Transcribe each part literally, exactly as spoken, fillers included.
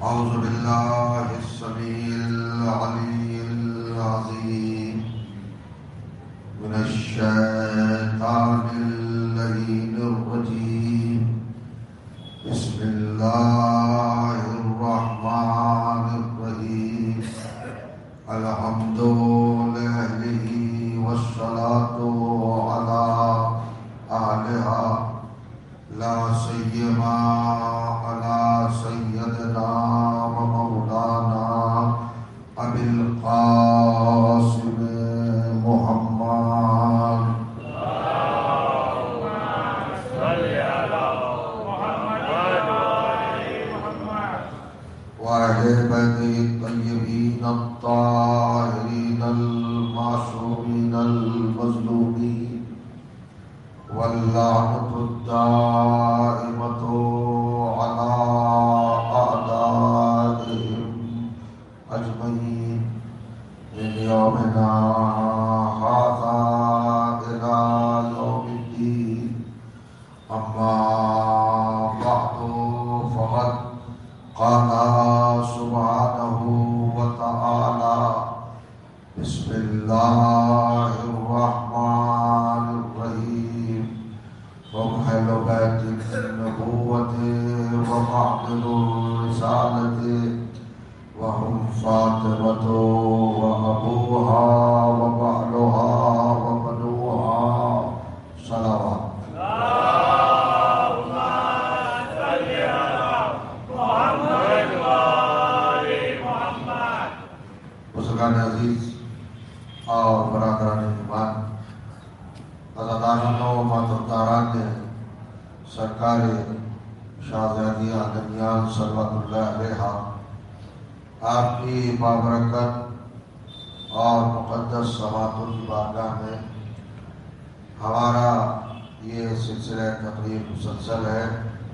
أعوذ بالله السميع العلي العظيم من الشيطان اللعين الرجيم. بسم الله الرحمن الرحيم. الحمد لله والصلاة على أهلها لا سيما على سيدنا ومولانا أبي القاسم محمد. اللهم صل على محمد وآل محمد وأهل بيته الطيبين الطاهرين المعصومين المظلومين واللعنة الدائمة على أعدائهم أجمعين من يومنا هذا إلى يوم الدين. أما بعد فقد قال سبحانه وتعالى: بسم الله الرحمن الرحيم. هم أهل بيت النبوة ومعدن الرسالة وهم فاطمة وأبوها وبعلها وبنوها صلوات. اللهم صل على محمد وآل محمد. بزرگان عزیز اور برادران ایمان، عزاداران و ماترداران نے سرکار شاہزادیہ عالمیان صلوات اللہ علیہ آپ کی بابرکت اور مقدس سماعتوں کی بارگاہ میں ہمارا یہ سلسلہ تقریر مسلسل ہے.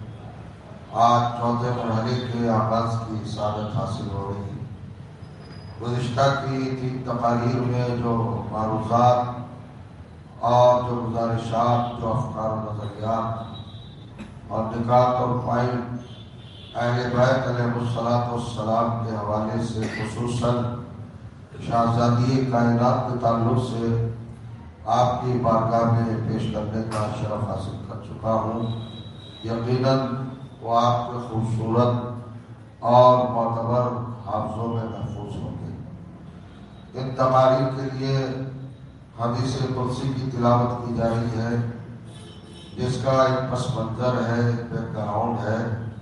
آج چوتھے مرحلے کے آغاز کی سعادت حاصل ہو رہی ہے. گزشتہ کی تین تقاریر میں جو معروضات اور جو گزارشات، جو افکار و نظریات اور نکات اور پوائنٹ اہل بیت علیہ الصلوۃ والسلام کے حوالے سے، خصوصاً شاہزادی کائنات کے تعلق سے آپ کی بارگاہ میں پیش کرنے کا شرف حاصل کر چکا ہوں، یقیناً وہ آپ کے خوبصورت اور معتبر حافظوں میں محفوظ ہوں گے. ان تقاریر کے لیے حدیث قدسی کی تلاوت کی جا رہی ہے، جس کا ایک پس منظر ہے، بیک گراؤنڈ ہے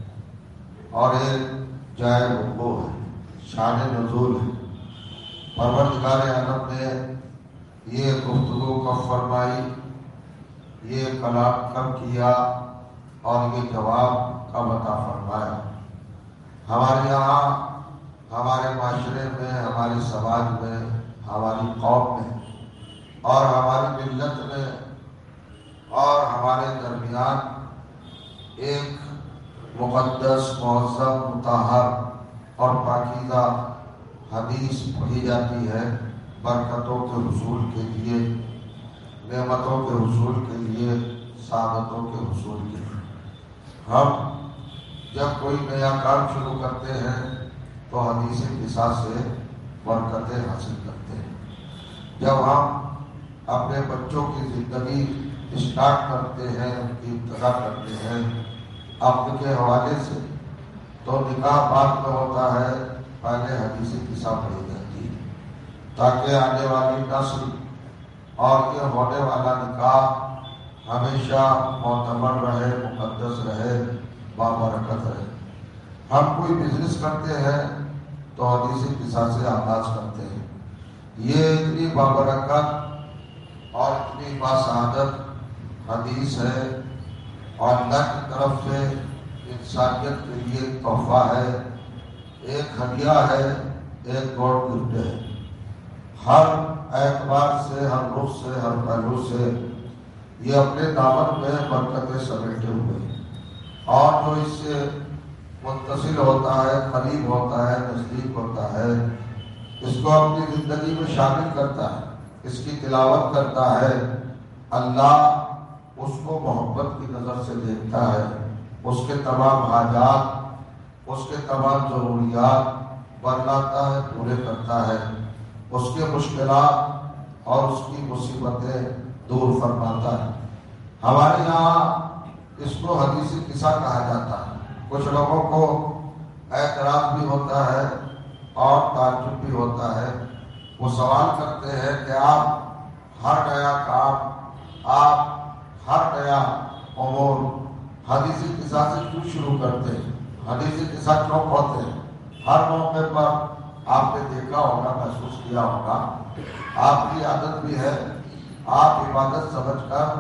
اور ایک جائے وقوع ہے، شان نزول ہے. پروردگار عالم نے یہ گفتگو کب فرمائی، یہ کلام کب کیا اور یہ جواب کب عطا فرمایا. ہمارے یہاں، ہمارے معاشرے میں، ہمارے سماج میں، ہماری قوم میں اور ہماری ملت میں اور ہمارے درمیان ایک مقدس، معظم، مطہر اور پاکیزہ حدیث پڑھی جاتی ہے، برکتوں کے حصول کے لیے، نعمتوں کے حصول کے لیے، سعادتوں کے حصول کے لیے. ہم جب کوئی نیا کام شروع کرتے ہیں تو حدیث قصہ سے برکتیں حاصل کرتے ہیں. جب ہم اپنے بچوں کی زندگی اسٹارٹ کرتے ہیں، ان کی ابتدا کرتے ہیں عقد کے حوالے سے، تو نکاح بعد میں ہوتا ہے، پہلے حدیث قصہ پڑھی جاتی ہے تاکہ آنے والی نسل اور یہ ہونے والا نکاح ہمیشہ معتبر رہے، مقدس رہے، بابرکت رہے. ہم کوئی بزنس کرتے ہیں تو حدیث قصہ سے آغاز کرتے ہیں. یہ اتنی بابرکت اور اتنی باسعادت حدیث ہے اور اللہ کی طرف سے انسانیت کے لیے ایک تحفہ ہے، ایک ہدیہ ہے، ایک گاڈ گفٹ ہے. ہر اعتبار سے، ہر رخ سے، ہر پہلو سے یہ اپنے دامن میں برکتیں سمیٹے ہوئے ہیں، اور جو اس سے متصل ہوتا ہے، قریب ہوتا ہے، نزدیک ہوتا ہے، اس کو اپنی زندگی میں شامل کرتا ہے، اس کی تلاوت کرتا ہے، اللہ اس کو محبت کی نظر سے دیکھتا ہے. اس کے تمام حاجات، اس کے تمام ضروریات بتلاتا ہے، پورے کرتا ہے، اس کے مشکلات اور اس کی مصیبتیں دور فرماتا ہے۔ ہمارے یہاں اس کو حدیث قصہ کہا جاتا ہے۔ کچھ لوگوں کو اعتراض بھی ہوتا ہے اور تعجب بھی ہوتا ہے۔ وہ سوال کرتے ہیں کہ آپ ہر نیا کام، آپ ہر نیا امور حدیث قصہ سے کیوں شروع کرتے ہیں؟ حدیث قصہ کیوں پڑھتے ہیں؟ ہر موقع پر آپ نے دیکھا ہوگا، محسوس کیا ہوگا، آپ کی عادت بھی ہے، آپ عبادت سمجھ کر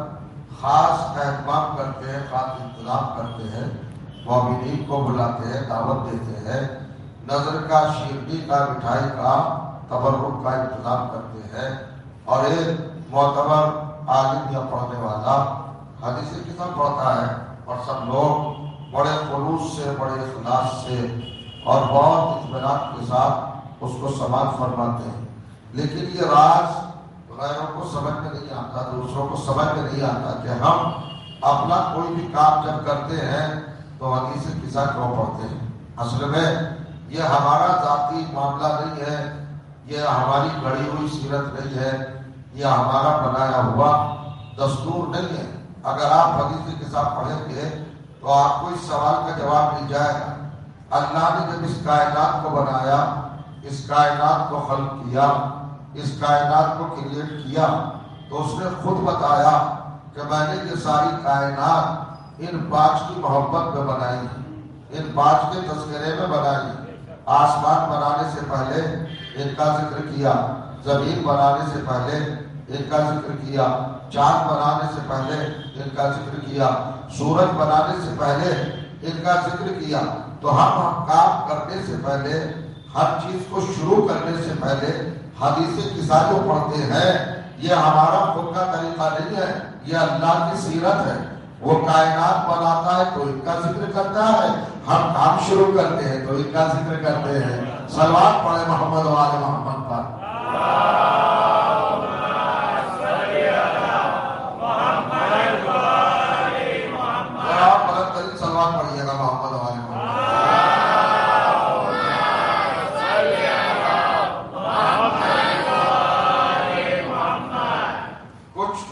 خاص اہتمام کرتے ہیں، خاص انتظام کرتے ہیں، مومنین کو بلاتے ہیں، دعوت دیتے ہیں، نظر کا، شیرنی کا، مٹھائی کا، تبرک کا انتظام کرتے ہیں، اور ایک معتبر عالم یا پڑھنے والا حدیث قصہ پڑھتا ہے اور سب لوگ بڑے خلوص سے، بڑے اخلاص سے اور بہت اطمینان کے ساتھ اس کو سماعت فرماتے ہیں۔ لیکن یہ راز غیروں کو سمجھ میں نہیں آتا، دوسروں کو سمجھ میں نہیں آتا کہ ہم اپنا کوئی بھی کام جب کرتے ہیں تو حدیث قصہ کیوں پڑھتے ہیں۔ اصل میں یہ ہمارا ذاتی معاملہ نہیں ہے، یہ ہماری گڑھی ہوئی سیرت نہیں ہے، یہ ہمارا بنایا ہوا دستور نہیں ہے۔ اگر آپ حدیث قصہ پڑھیں گے تو آپ کو اس سوال کا جواب مل جائے گا۔ اللہ نے جب اس کائنات کو بنایا، اس کائنات کو خلق کیا، اس کائنات کو کریٹ کیا، تو اس نے خود بتایا کہ میں نے یہ ساری کائنات ان پانچ کی محبت میں بنائی، ان پانچ کے تذکرے میں بنائی۔ آسمان بنانے سے پہلے ان کا ذکر کیا، زمین بنانے سے پہلے ان کا ذکر کیا، چاند بنانے سے پہلے ان کا ذکر کیا، سورج بنانے سے پہلے ان کا ذکر کیا۔ تو ہم کام کرنے سے پہلے، ہر چیز کو شروع کرنے سے پہلے حدیث قصہ جو پڑھتے ہیں، یہ ہمارا خود کا طریقہ نہیں ہے، یہ اللہ کی سیرت ہے۔ وہ کائنات بناتا ہے تو ان کا ذکر کرتا ہے، ہم کام شروع کرتے ہیں تو ان کا ذکر کرتے ہیں۔ صلوات پڑھے محمد و آل محمد پر۔ پڑھیے گا محمد و آل محمد۔ کچھ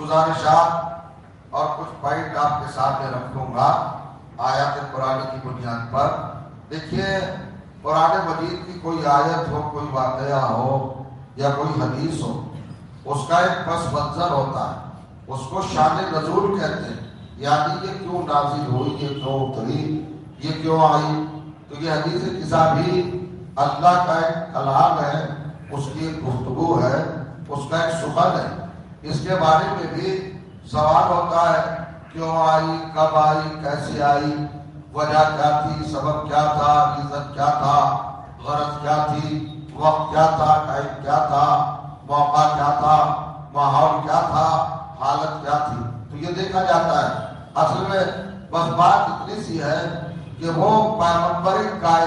گزارشات اور کچھ پوائنٹ آپ کے سامنے رکھوں گا آیات قرآن کی بنیاد پر۔ دیکھیے، قرآن مجید کی کوئی آیت ہو، کوئی واقعہ ہو یا کوئی حدیث ہو، اس کا ایک پس منظر ہوتا ہے، اس کو شان نزول کہتے ہیں، یعنی یہ کیوں نازل ہوئی، یہ کیوں اتری، یہ کیوں آئی۔ تو یہ حدیث قصہ بھی اللہ کا ایک کلام ہے، اس کی ایک گفتگو ہے، اس کا ایک سخن ہے۔ اس کے بارے میں بھی سوال ہوتا ہے، کیوں آئی، کب آئی، کیسے آئی، وجہ کیا تھی، سبب کیا تھا، ریزن کیا تھا، غرض کیا تھی، وقت کیا تھا، ٹائم کیا تھا، موقع کیا تھا، ماحول کیا تھا، حالت کیا تھی۔ تو یہ دیکھا جاتا ہے۔ اصل میں بس بات اتنی سی ہے کہ وہ پیغمبر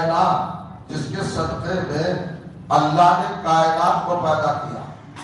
کائنات جس کے صدقے میں اللہ نے کائنات کو پیدا کیا،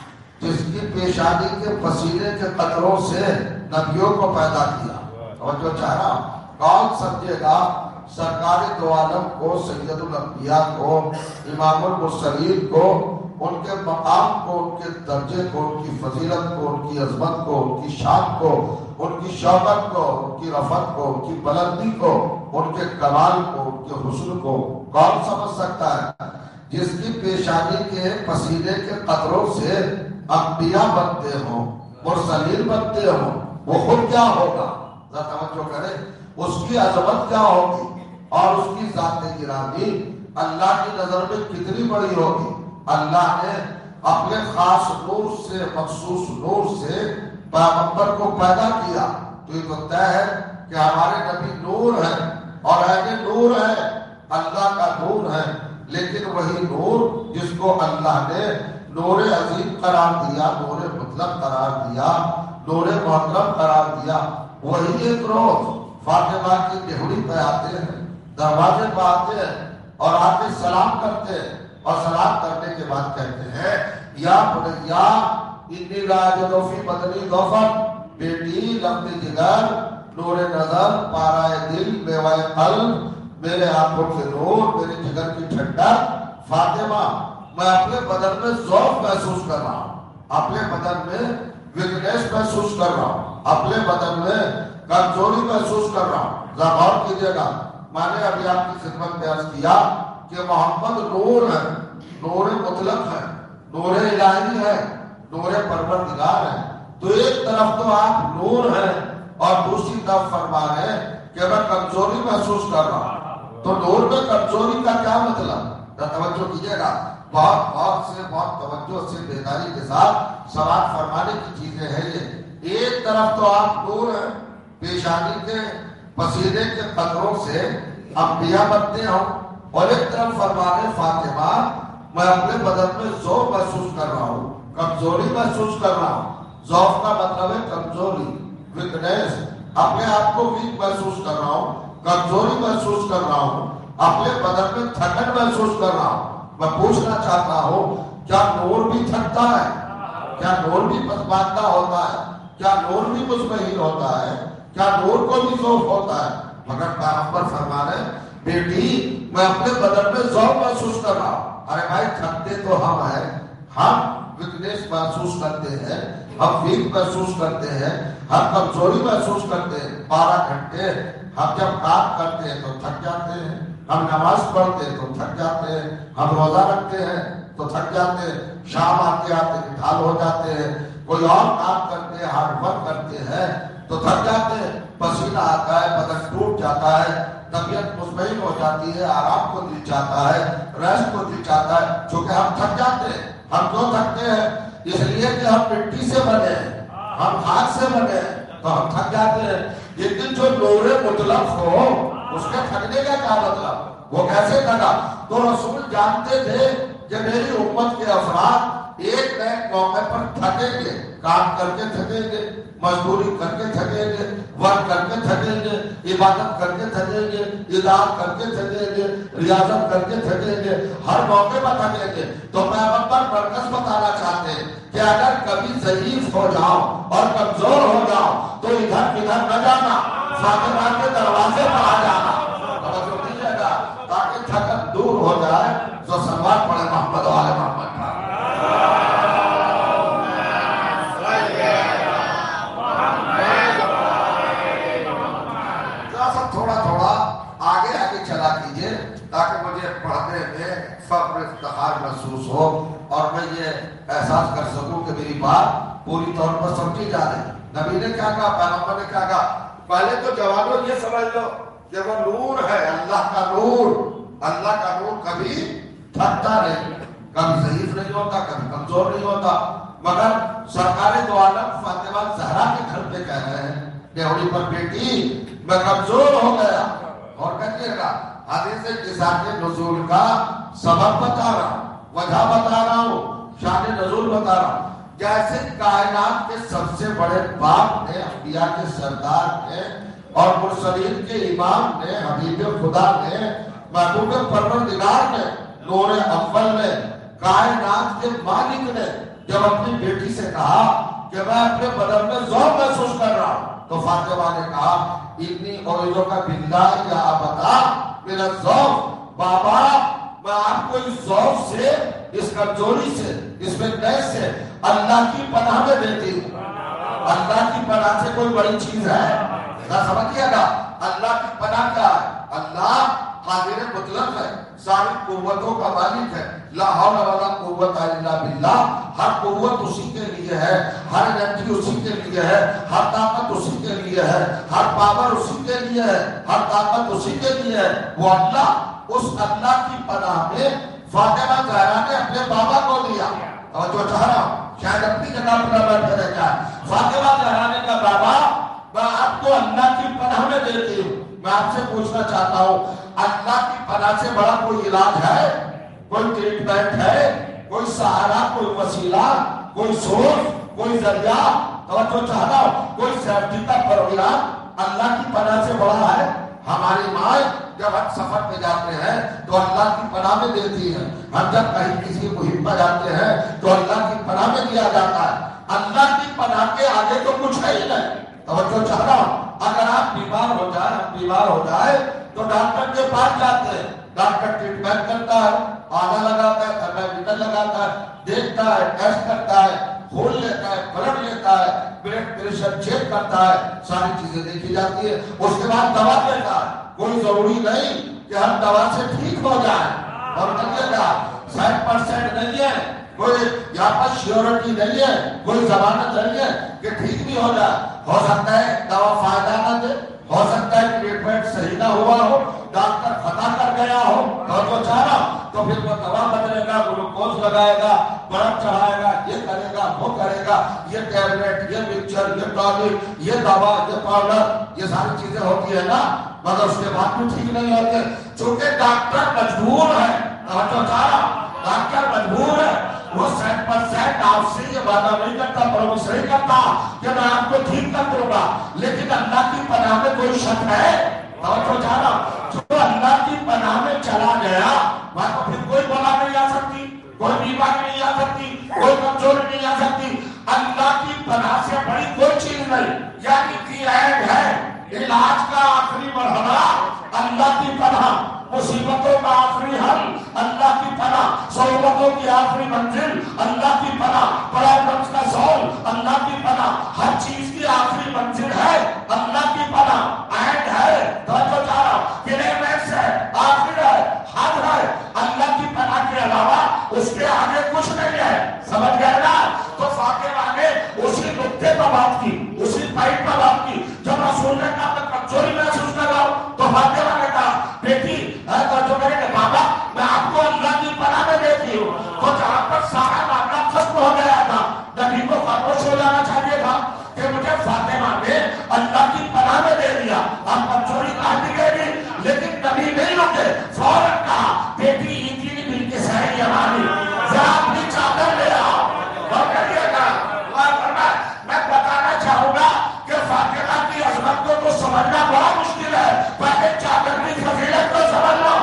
جس کی پیشانی کے پسینے کے قطروں سے نبیوں کو پیدا کیا۔ اور جو چاہا کون سمجھے گا سرکار دو عالم کو، سید الانبیاء کو، امام المرسلین کو، ان کے مقام کو، ان کے درجے کو، ان کی فضیلت کو، ان کی عظمت کو، ان کی شان کو، ان کی شوکت کو، ان کی رفعت کو، ان کی بلندی کو، ان کے کمال کو، ان کے حسن کو کون سمجھ سکتا ہے؟ جس کی پیشانی کے پسینے کے قطروں سے انبیاء بنتے ہوں، مرسلین بنتے ہوں، وہ خود کیا ہوگا؟ ذرا توجہ کریں، اس کی عظمت کیا ہوگی اور اس کی ذات گرامی اللہ کی نظر میں کتنی بڑی ہوگی۔ اللہ نے اپنے خاص نور سے، مخصوص نور سے پیغمبر کو پیدا کیا۔ تو یہ تو طے ہے کہ ہمارے نبی نور ہیں اور اہل نور ہے، اللہ کا نور ہے، لیکن وہی نور جس کو اللہ نے نور عظیم قرار دیا، نور مطلق قرار دیا، نور محترم قرار دیا، وہی ایک روز فاطمہ کی دہڑی پہ آتے ہیں، دروازے پہ آتے ہیں اور آ کے سلام کرتے ہیں، اور سلام کرنے کے بعد کہتے ہیں، یا بنیا انی راجعو فی بدنی ضعفا، بیٹی لمبی جگر، نور نظر، پارائے دل، میوہ قلب، میرے آنکھوں کے نور، میرے جگر کی ٹھنڈک فاطمہ، میں اپنے بدن میں ذوق محسوس کر رہا ہوں، اپنے بدن میں ویکنیس محسوس کر رہا ہوں، اپنے بدن میں کمزوری محسوس کر رہا ہوں۔ ذرا غور کیجیے گا، میں نے ابھی آپ کی خدمت میں عرض کیا کہ محمد نور ہے، نور مطلق ہے، نور الہی ہے، نور پروردگار ہے۔ تو ایک طرف تو آپ نور ہیں اور دوسری طرف فرما رہے ہیں کہ میں کمزوری محسوس کر رہا ہوں۔ تو نور میں کمزوری کا کیا مطلب؟ توجہ کیجیے گا، بہت غور سے، بہت توجہ سے، بیداری کے ساتھ سوال فرمانے کی چیزیں ہیں یہ۔ ایک طرف تو آپ نور ہیں، پیشانی کے پسینے کے قطروں سے انبیاء بنتے ہوں، اور ایک طرف فرمانے فاطمہ میں اپنے بدن میں ذوق محسوس کر رہا ہوں، کمزوری محسوس کر رہا ہوں۔ ذوق کا مطلب ہے کمزوری، ویکنیس، اپنے آپ کو ویک محسوس کر رہا ہوں، کمزوری محسوس کر رہا ہوں، اپنے بدن میں تھکن محسوس کر رہا ہوں۔ میں پوچھنا چاہتا ہوں، کیا نور بھی تھکتا ہے؟ کیا نور بھی پسماندہ ہوتا ہے؟ کیا نور بھی مطمئن ہوتا ہے؟ کیا نور کو بھی ذوق ہوتا ہے؟ مگر پیغمبر فرما رہے ہیں، بیٹی میں اپنے بدن میں ذوق محسوس کر رہا ہوں۔ ارے بھائی تھکتے تو ہم ہیں، ہم ویکنیس محسوس کرتے ہیں، ہم ویک محسوس کرتے ہیں، ہم کمزوری محسوس کرتے ہیں۔ بارہ گھنٹے ہم جب کام کرتے ہیں تو تھک جاتے ہیں، ہم نماز پڑھتے ہیں تو تھک جاتے ہیں، ہم روزہ رکھتے ہیں تو تھک جاتے ہیں، شام آتے آتے نڈھال ہو جاتے ہیں، کوئی اور کام کرتے ہیں، ہارڈ ورک کرتے ہیں تو تھک جاتے ہیں، پسینہ آتا ہے، بدن ٹوٹ جاتا ہے، طبیعت مطمئن ہو جاتی ہے، آرام کو دل چاہتا ہے، ریسٹ کو دل چاہتا ہے، چونکہ ہم تھک جاتے ہیں۔ ہم کیوں تھکتے ہیں؟ اس لیے کہ ہم مٹی سے بنے ہیں، ہم ہاتھ سے بنے ہیں، تو ہم تھک جاتے ہیں۔ لیکن جو نور مطلق ہو اس کے تھکنے کا کیا مطلب؟ وہ کیسے تھکا؟ تو رسول جانتے تھے کہ میری امت کے افراد ایک نئے موقع پر تھکیں گے، کام کر کے تھکیں گے، مزدوری کر کے تھکیں گے، ورک کر کے تھکیں گے، عبادت کر کے تھکیں گے، ادار کر کے تھکیں گے، ریاضت کر کے تھکیں گے، ہر موقع پر تھکیں گے۔ تو پیغمبر مرکز بتانا چاہتے ہیں کہ اگر کبھی ضعیف ہو جاؤ اور کمزور ہو جاؤ تو ادھر ادھر نہ جانا، فاطمہ کے دروازے پر آ جانا، توجہ کیجیے گا، تاکہ تھکن دور ہو جائے۔ جو سلوات پڑھے محمد و آل محمد کا۔ تھوڑا تھوڑا آگے آگے چلا کیجئے تاکہ مجھے پڑھنے میں فخر افتخار محسوس ہو اور میں یہ احساس کر سکوں کہ میری بات پوری طور پر سمجھی جا رہی۔ نبی نے کیا کہا، پیغمبر نے کیا کہا؟ پہلے تو جوانوں یہ سمجھ لو کہ وہ نور ہے، اللہ کا نور۔ اللہ کا نور کبھی تھکتا نہیں، کبھی ضعیف نہیں ہوتا، کبھی کمزور نہیں ہوتا۔ مگر سرکار دو عالم فاطمہ زہرا کے گھر پہ کہہ رہے ہیں ڈیوڑی پر، بیٹی میں کمزور ہو گیا۔ اور کہیے گا حدیث قصہ کے نزول کا سبب بتا رہا ہوں، وجہ بتا رہا ہوں، شان نزول بتا رہا ہوں۔ جیسے کائنات کے سب سے بڑے باپ نے، انبیاء کے سردار نے اور مرسلین کے امام نے، حبیب خدا نے، محبوب پروردگار نے، نور اول نے، کائنات کے مالک نے جب اپنی بیٹی سے کہا کہ میں اپنے بدن میں ذوق محسوس کر رہا ہوں، تو فاطمہ نے کہا اتنی اعوذ باللہ یا ابدا من الذوق، بابا میں آپ کو اس ذوق سے، اس کمزوری سے، اس ویکنیس سے اللہ کی پناہ میں دیتی ہوں۔ اللہ کی پناہ سے کوئی بڑی چیز ہے؟ نہ سمجھیے گا، اللہ کی پناہ کیا ہے؟ اللہ قادر مطلق ہے، ساری قوتوں کا مالک ہے، لا حول ولا قوت الا باللہ۔ ہر قوت اسی کے لیے ہے، ہر انرجی اسی کے لیے ہے، ہر طاقت اسی کے لیے ہے، ہر پاور اسی کے لیے ہے، ہر طاقت اسی کے لیے ہے، وہ اللہ۔ اس اللہ کی پناہ میں فاطمہ زہرا نے اپنے بابا کو دیا۔ اور جو چاہ رہا ہوں شاید اپنی جگہ پر بیٹھے رہ جائے، فاطمہ زہرا نے کہا بابا میں آپ کو اللہ کی پناہ میں دیتی ہوں۔ میں آپ سے پوچھنا چاہتا ہوں، اللہ کی پناہ سے بڑا کوئی علاج ہے، کوئی ٹریٹمنٹ ہے، کوئی سہارا، کوئی وسیلہ، کوئی سورس، کوئی ذریعہ، توجہ چاہتا ہوں، کوئی سیفٹی کا پروگرام اللہ کی پناہ سے بڑا ہے؟ ہماری ماں جب ہم سفر پہ جاتے ہیں تو اللہ کی پناہ میں دیتی ہے، ہم جب کہیں کسی مہم پر جاتے ہیں تو اللہ کی پناہ میں دیا جاتا ہے۔ اللہ کی پناہ کے آگے تو کچھ ہے ہی نہیں، توجہ چاہ رہا ہوں۔ اگر آپ بیمار ہو جائے ہم بیمار ہو جائے تو ڈاکٹر کے پاس جاتے ہیں، ڈاکٹر ٹریٹمنٹ کرتا ہے، آدھا لگاتا ہے، تھرمامیٹر لگاتا ہے، دیکھتا ہے، ٹیسٹ کرتا ہے، خون لیتا ہے، بلڈ لیتا ہے، بلڈ پریشر چیک کرتا ہے، ساری چیزیں دیکھی جاتی ہے، اس کے بعد دوا دیتا ہے۔ کوئی ضروری نہیں کہ ہم دوا سے ٹھیک ہو جائیں، اور کہیے گا سیٹ پرسینٹ نہیں ہے، کوئی یہاں پر شیورٹی نہیں ہے، کوئی ضمانت نہیں ہے کہ ٹھیک بھی ہو جائے۔ ہو سکتا ہے دوا فائدہ نہ دے، ہو سکتا ہے ٹریٹمنٹ صحیح نہ ہوا ہو، ڈاکٹر خطا کر گیا ہو اور وہ چاہا تو پھر وہ دوا بدلے گا، گلوکوز لگائے گا، برف چڑھائے گا، یہ کرے گا وہ کرے گا، یہ ٹیبلٹ، یہ مکسچر، یہ ٹانک، یہ دوا، یہ پاؤڈر، یہ ساری چیزیں ہوتی ہے نا، مگر اس کے بعد بھی ٹھیک نہیں ہوتے، چونکہ ڈاکٹر مجبور ہے، تو چاہا ڈاکٹر مجبور ہے، وہ سیٹ پر سیٹ آپ سے یہ وعدہ نہیں کرتا، پرومس نہیں کرتا کہ میں آپ کو ٹھیک کر دوں گا، لیکن اللہ کی پناہ میں کوئی شک ہے، اور تو جانا جو اللہ کی پناہ میں چلا گیا وہاں تو پھر کوئی بلا نہیں آ سکتی، کوئی بیماری نہیں آ سکتی، کوئی کمزوری نہیں آ سکتی، اللہ کی پناہ سے بڑی کوئی چیز نہیں، یعنی کی عیب ہے، علاج کا آخری مرحلہ اللہ کی پناہ، مصیبتوں کا آخری حل اللہ کی پناہ، صعوبتوں کی آخری منزل اللہ کی پناہ، پرابلمز کا سول اللہ کی پناہ، ہر چیز کی آخری منزل ہے اللہ کی پناہ، اینڈ ہے، توجہ چاہا کلیمنس ہے، آخر ہے، حد ہے، اللہ کی پناہ کے علاوہ اس کے آگے کچھ نہیں ہے، سمجھ گئے نا؟ تو فاطمہ نے اسی نقطے پر بات کی، اسی پوائنٹ پر بات کی، جب رسول نے کہا میں کمزوری محسوس کر رہا ہوں تو فاطمہ نے کہا بیٹی جو میرے کہ بابا میں آپ کو اللہ کی پناہ میں دیتی ہوں، تو جہاں پر سارا معاملہ ختم ہو گیا تھا نبی کو خاموش ہو جانا چاہیے تھا کہ مجھے فاطمہ نے اللہ کی پناہ میں دے دیا، اب کمزوری کاٹی گئی بھی، لیکن نبی نہیں رکے، فوراً کہا بیٹی اتنی مل کے سہی ہماری ذرا اپنی چادر لے آؤ، اور کہیے گا میں بتانا چاہوں گا کہ فاطمہ کی عظمت کو تو سمجھنا بڑا مشکل ہے، پہلے چادر کی فضیلت کو سمجھ لو،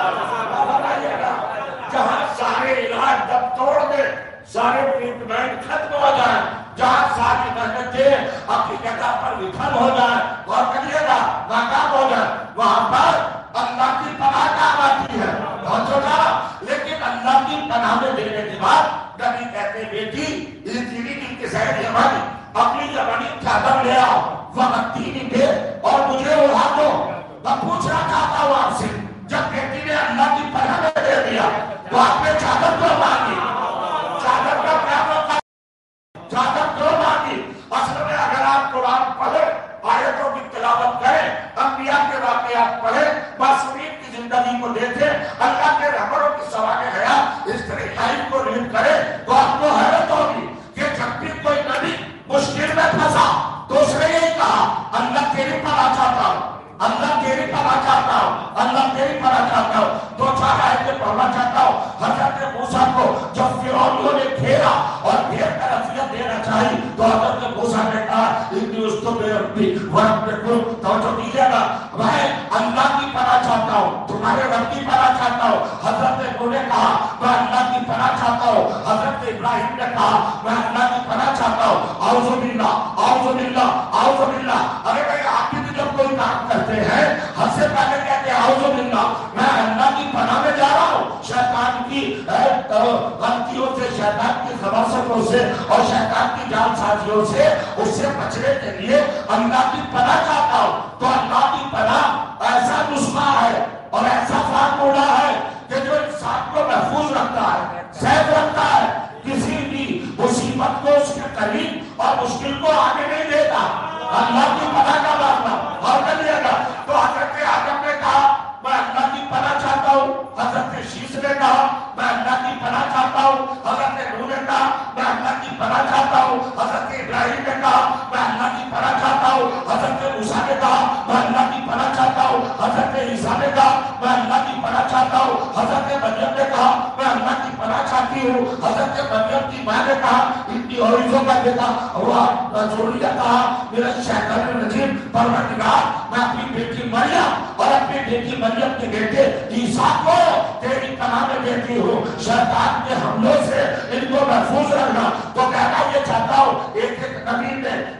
جہاں سارے علاج دب توڑ دے، سارے ٹریٹمنٹ ختم ہو جائیں، جہاں ساری محنتیں اپنی جگہ پر وفل ہو جائیں اور کریے گا ناکام ہو جائیں، وہاں پر اللہ کی پناہ کام آتی ہے، بہت ہوگا، لیکن اللہ کی پناہ میں دینے کے بعد نبی کہتے بیٹی یہ تیری کی کسائی ہماری اپنی زبانی چادر لے آؤ، وقت تینی دے اور مجھے اڑا دو، میں پوچھنا چاہتا ہوں آپ سے جب بیٹی نے اللہ کی پناہ میں دے دیا تو آپ نے چادر کیوں مانگی؟ چادر کا کیا موقع؟ چادر کیوں مانگی؟ اصل میں اگر آپ قرآن پڑھیں، آیتوں کی تلاوت کریں، انبیاء کے واقعات پڑھیں، معصومین کی زندگی کو دیکھیں، اللہ کے رہبروں کی سوانح حیات اس طرح لائف کو ریڈ کریں تو آپ کو حیرت ہوگی کہ جب بھی کوئی نبی مشکل میں پھنسا تو اس نے یہی کہا اللہ تیری پناہ چاہتا ہوں، اللہ تیری پناہ چاہتا ہوں، اللہ تیری پناہ چاہتا ہوں، دو چار آیتیں پڑھنا چاہتا ہوں۔ حضرت موسیٰ کو جب فرعونیوں نے گھیرا اور گھیر کر اذیت دینا چاہی تو حضرت موسیٰ نے کہا انی استغفر ربی وربکم، توجہ دیجیے گا، میں اللہ کی پناہ چاہتا ہوں، تمہارے رب کی پناہ چاہتا ہوں۔ حضرت نوح نے کہا میں اللہ کی پناہ چاہتا ہوں، حضرت ابراہیم نے کہا میں اللہ کی پناہ چاہتا ہوں، اعوذ باللہ اعوذ باللہ اعوذ باللہ۔ ارے بھائی آپ بھی جب کوئی کام کرتے ہیں حد سے پہلے کہتے ہیں اعوذ باللہ، میں اللہ کی پناہ میں جا رہا ہوں شیطان کی غلطیوں سے، شیطان کی خباثتوں سے اور شیطان کی جال سازیوں سے، اس سے بچنے کے لیے اللہ کی پناہ چاہتا ہوں۔ تو اللہ کی پناہ ایسا نسخہ ہے اور ایسا فارمولہ ہے کہ جو انسان کو محفوظ رکھتا ہے، سیف رکھتا ہے، کسی بھی مصیبت کو اس کے قریب اور مشکل کو آگے نہیں دیتا، اللہ کی پناہ کا معاملہ اور کریے گا۔ تو حضرت آدم نے کہا میں اللہ کی پناہ چاہتا ہوں، حضرت شیش نے کہا میں اللہ کی پناہ چاہتا ہوں، حضرت نوح نے کہا میں اللہ کی پناہ چاہتا ہوں، حضرت ابراہیم نے کہا میں اللہ کی پناہ چاہتا ہوں، حضرت موسیٰ نے کہا میں اللہ کی پناہ چاہتا ہوں، حضرت عیسیٰ نے کہا میں اللہ کی پناہ چاہتا ہوں، حضرت مریم نے کہا میں اللہ کی پناہ چاہتی ہوں، حضرت مریم کی ماں نے کہا اتنی عورتوں کا بیٹا ہوا رسول نے کہا میرا شیطان الرجیم پروردگار میں اپنی بیٹی مریم اور اپنی بیٹی مریم کے بیٹے عیسیٰ کو تیری پناہ میں دیتی ہوں، شیطان کے حملوں سے ان کو محفوظ رکھنا۔ تو کہنا یہ چاہتا ہوں ایک ایک نبی نے، ایک ایک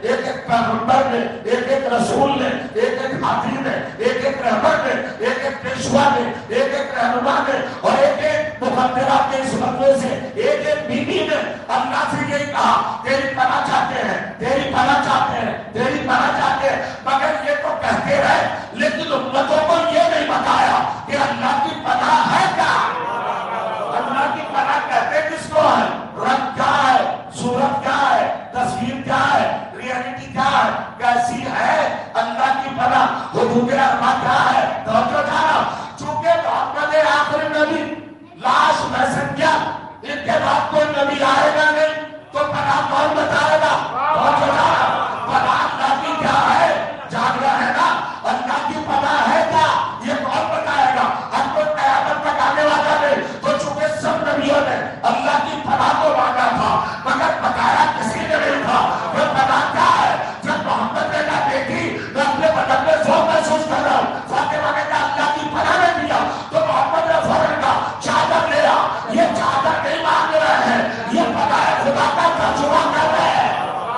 پیغمبر نے، ایک ایک رسول نے، ایک ایک حاجی نے، ایک ایک رہبر نے، ایک ایک پیشوا نے، ایک ایک رہنما نے اور ایک ایک مقدرات کے اس بدلے سے ایک ایک بیوی نے اللہ سے یہی کہا تیری پناہ چاہتے ہیں، تیری پناہ چاہتے ہیں، تیری پناہ چاہتے ہیں، مگر یہ تو کہتے رہے لیکن امتوں کو یہ نہیں بتایا کہ اللہ کی پناہ ہے کیا؟ اللہ کی پناہ کہتے کس کو ہے؟ رنگ کیا ہے، صورت کیا ہے، تصویر کیا ہے، ریئلٹی کیا ہے، کیسی ہے اللہ کی پناہ؟ حدود اربعہ کیا ہے؟ توجہ جانا، چونکہ محمد آخری نبی لاش میسنجر، ان کے بعد کوئی نبی آئے گا نہیں تو پناہ کون بتائے گا؟ توجہ جانا، پناہ اللہ کی کیا ہے؟ جان رہا ہے نا؟ اللہ کی پناہ ہے کیا؟ یہ کون بتائے گا؟ اب کوئی قیامت تک آنے والا نہیں، تو چونکہ سب نبیوں نے اللہ کی پناہ کو مانگا تھا مگر بتایا کسی نے نہیں تھا وہ پناہ کیا ہے؟ جب محمد نے کہا دیکھی میں اپنے بدن میں ذوق محسوس کر رہا ہوں، فاطمہ نے کہا اللہ کی پناہ نے دیا، تو محمد نے فوراً کہا چادر لے آ، یہ چادر نہیں مانگ رہے ہیں، یہ پناہ خدا کا ترجمہ کر رہے ہیں۔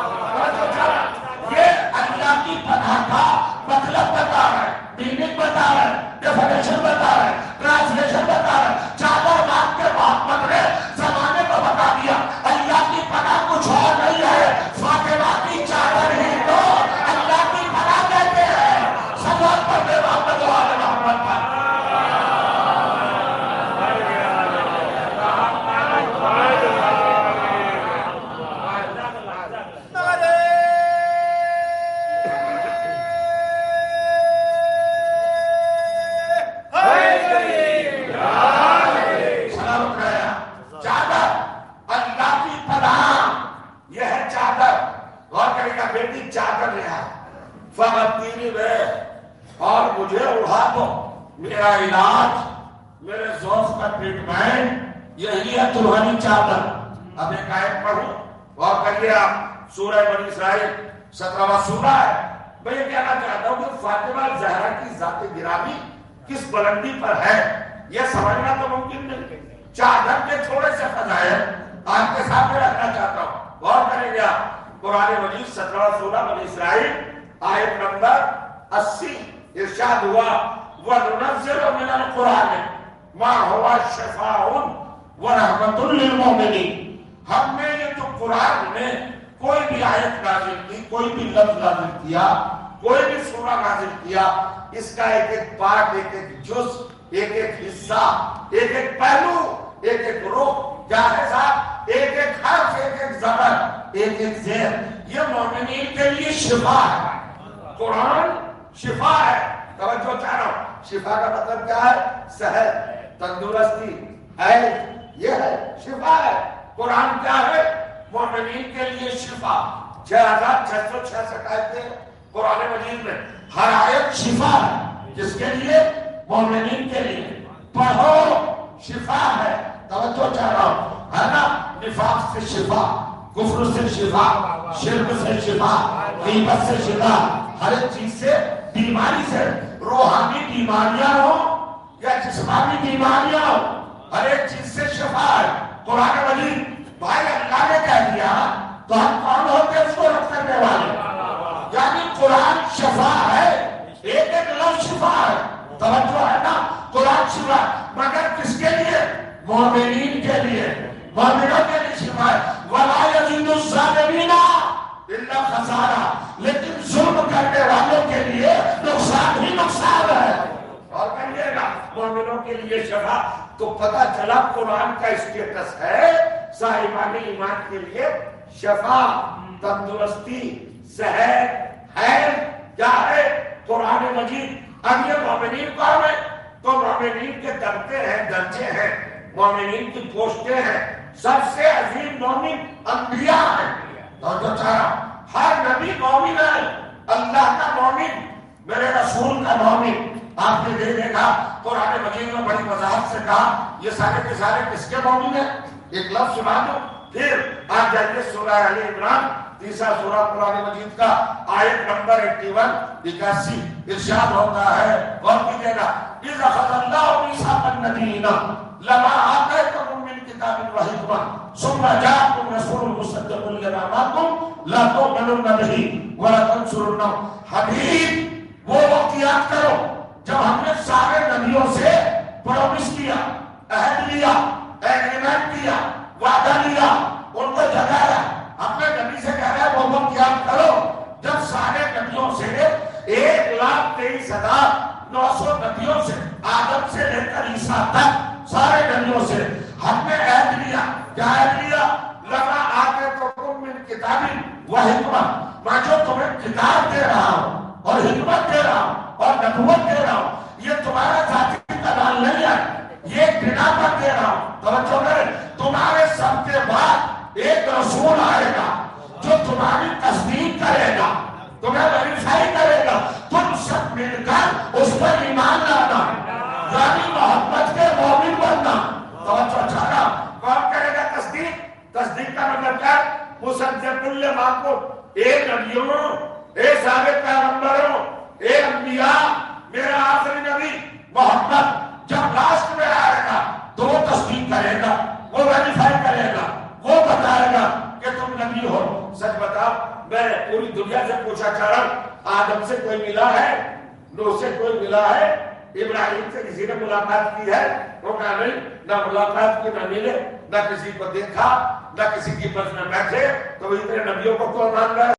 یہ اللہ کی پناہ کا مطلب بتا رہے ہیں، میننگ بتا رہے ہیں، ڈیفینیشن بتا رہے ہیں، ٹرانسلیشن بتا رہے ہیں۔ چادر مانگ کے محمد نے زمانے کو بتا دیا اللہ کی پناہ کچھ اور نہیں ہے، فاطمہ کی چادر ہی تو اللہ کی پناہ کہتے ہیں۔ صلوات پڑھتے محمد و آل محمد پر۔ اور مجھے اڑا دو، میرا علاج، میرے ذوق کا ٹریٹمنٹ یہی ہے تمہاری چادر۔ اب ایک آیت پڑھوں اور کریے آپ، سورہ بنی اسرائیل سترہواں سورہ ہے۔ میں یہ کہنا چاہتا ہوں کہ فاطمہ زہرا کی ذات گرامی کس بلندی پر ہے یہ سمجھنا تو ممکن نہیں۔ چادر کے تھوڑے سے فضائل آپ کے سامنے رکھنا چاہتا ہوں، غور کریں گے آپ۔ قرآن مجید سترہواں سورہ بنی اسرائیل آیت نمبر اسی، ارشاد ہوا وَنُنَزِّلُ مِنَ الْقُرْآنِ مَا هُوَ شِفَاءٌ وَرَحْمَةٌ لِّلْمُؤْمِنِينَ۔ ہم نے یہ جو قرآن میں کوئی بھی آیت نازل کی، کوئی بھی لفظ نازل کیا، کوئی بھی سورہ نازل کیا، اس کا ایک ایک پارٹ، ایک ایک جز، ایک ایک حصہ، ایک ایک پہلو، ایک ایک رخ، کیا ہے صاحب؟ ایک ایک حرف، ایک ایک زبر، ایک ایک زیر، یہ مومنین کے لیے شفا ہے۔ قرآن شفا ہے۔ توجہ چاہ رہا ہوں، شفا کا مطلب کیا ہے؟ صحت، تندرستی، ہیلتھ، یہ ہے شفا ہے۔ قرآن کیا ہے؟ مومنین کے لیے شفا۔ چھ ہزار چھ سو چھیاسٹھ آیتیں قرآن مجید میں، ہر آیت شفا ہے۔ کس کے لیے؟ مومنین کے لیے۔ پڑھو، شفا ہے۔ توجہ چاہ رہا ہوں، ہے نا؟ نفاق سے شفا، کفر سے شفا، شرک سے شفا، غیبت سے شفا، ہر ایک چیز سے، بیماری سے، روحانی بیماریاں ہو یا جسمانی بیماریاں ہو، ہر ایک چیز سے شفا ہے۔ قرآن مجید بھائی اللہ نے کہہ دیا تو ہم کون ہوتے اس کو رد کرنے والے؟ یعنی قرآن شفا ہے، ایک ایک لفظ شفا ہے۔ توجہ ہے نا؟ قرآن شفا، مگر کس کے لیے؟ مومنین کے لیے، مومنوں کے لیے شفا ہے۔ وَلَا يَزِيدُ الظَّالِمِينَ إِلَّا خَسَارًا، لیکن ظلم کرنے والوں کے لیے نقصان ہی نقصان ہے۔ اور کہیے گا مومنوں کے لیے شفا، تو پتہ چلا قرآن کا اسٹیٹس ہے صاحبان ایمان کے لیے شفا، تندرستی، صحت، خیر، کیا ہے؟ قرآن مجید۔ اب یہ مومنین کون ہے؟ تو مومنین کے درجے ہیں، درجے ہیں، مومنین کی پوسٹیں ہیں۔ سب سے عظیم مومن انبیاء ہیں۔ توجہ چاہا، ہر نبی مومن ہے، اللہ کا مومن، میرے رسول کا مومن۔ آپ نے دیکھے گا قرآن مجید میں بڑی وضاحت سے کہا یہ سارے کے سارے کس کے مومن ہیں؟ ایک لفظ سنا دو، پھر آپ جائیے سورہ آل عمران، تیسرا سورہ قرآن مجید کا، آیت نمبر اکیاسی اکاسی، ارشاد ہوتا ہے، اور کیجیے گا اِذْ أَخَذَ اللَّهُ مِيثَاقَ النَّبِيِّينَ لَمَا آتَيْتُكُم مِّن کتاب وحکمہ ثم جاءکم رسول مصدق لما معکم لا تؤمنون به ولا تنصرونه. حبیب وہ واقعات کرو جب ہم نے سارے نبیوں سے پرومس کیا، عہد لیا، ایگریمنٹ کیا، وعدہ لیا، ان کو جگایا. اپنے نبی سے کہہ رہا ہے وہ واقعات کرو جب سارے نبیوں سے ایک لاکھ تیئیس ہزار نو سو نبیوں سے آدم سے لے کر عیسیٰ تک سارے نبیوں سے ہم نے عہد لیا. کیا عہد لیا؟ لما آتیتکم من کتاب و حکمہ، میں جو تمہیں کتاب دے رہا ہوں اور حکمت دے رہا ہوں اور نبوت دے رہا ہوں، یہ تمہارا ذاتی کمال نہیں ہے، یہ بنا پر دے رہا ہوں. توجہ کریں، تمہارے سب کے بعد ایک رسول آئے گا جو تمہاری تصدیق کرے گا، تمہیں ویریفائی کرے گا. تم سب مل کر اس پر ایمان لانا، یعنی محمد کے مومن بننا. توجہ چاہنا، کون کرے گا تصدیق؟ تصدیق کا مطلب کیا؟ مصدق لما معکم، اے نبیوں، اے سابق پیغمبروں، اے انبیاء، میرا آخری نبی محمد جب لاسٹ میں آئے گا تو وہ تصدیق کرے گا، وہ ویریفائی کرے گا، وہ بتائے گا کہ تم نبی ہو. سچ بتاؤ، میں پوری دنیا سے پوچھا چاہ رہا ہوں، آدم سے کوئی ملا ہے؟ نوح سے کوئی ملا ہے؟ ابراہیم سے کسی نے ملاقات کی ہے؟ وہ کہا نہیں، نہ ملاقات کی، نہ ملے، نہ کسی کو دیکھا، نہ کسی کی بس میں بیٹھے. تو اتنے نبیوں کو کون مان رہا ہے؟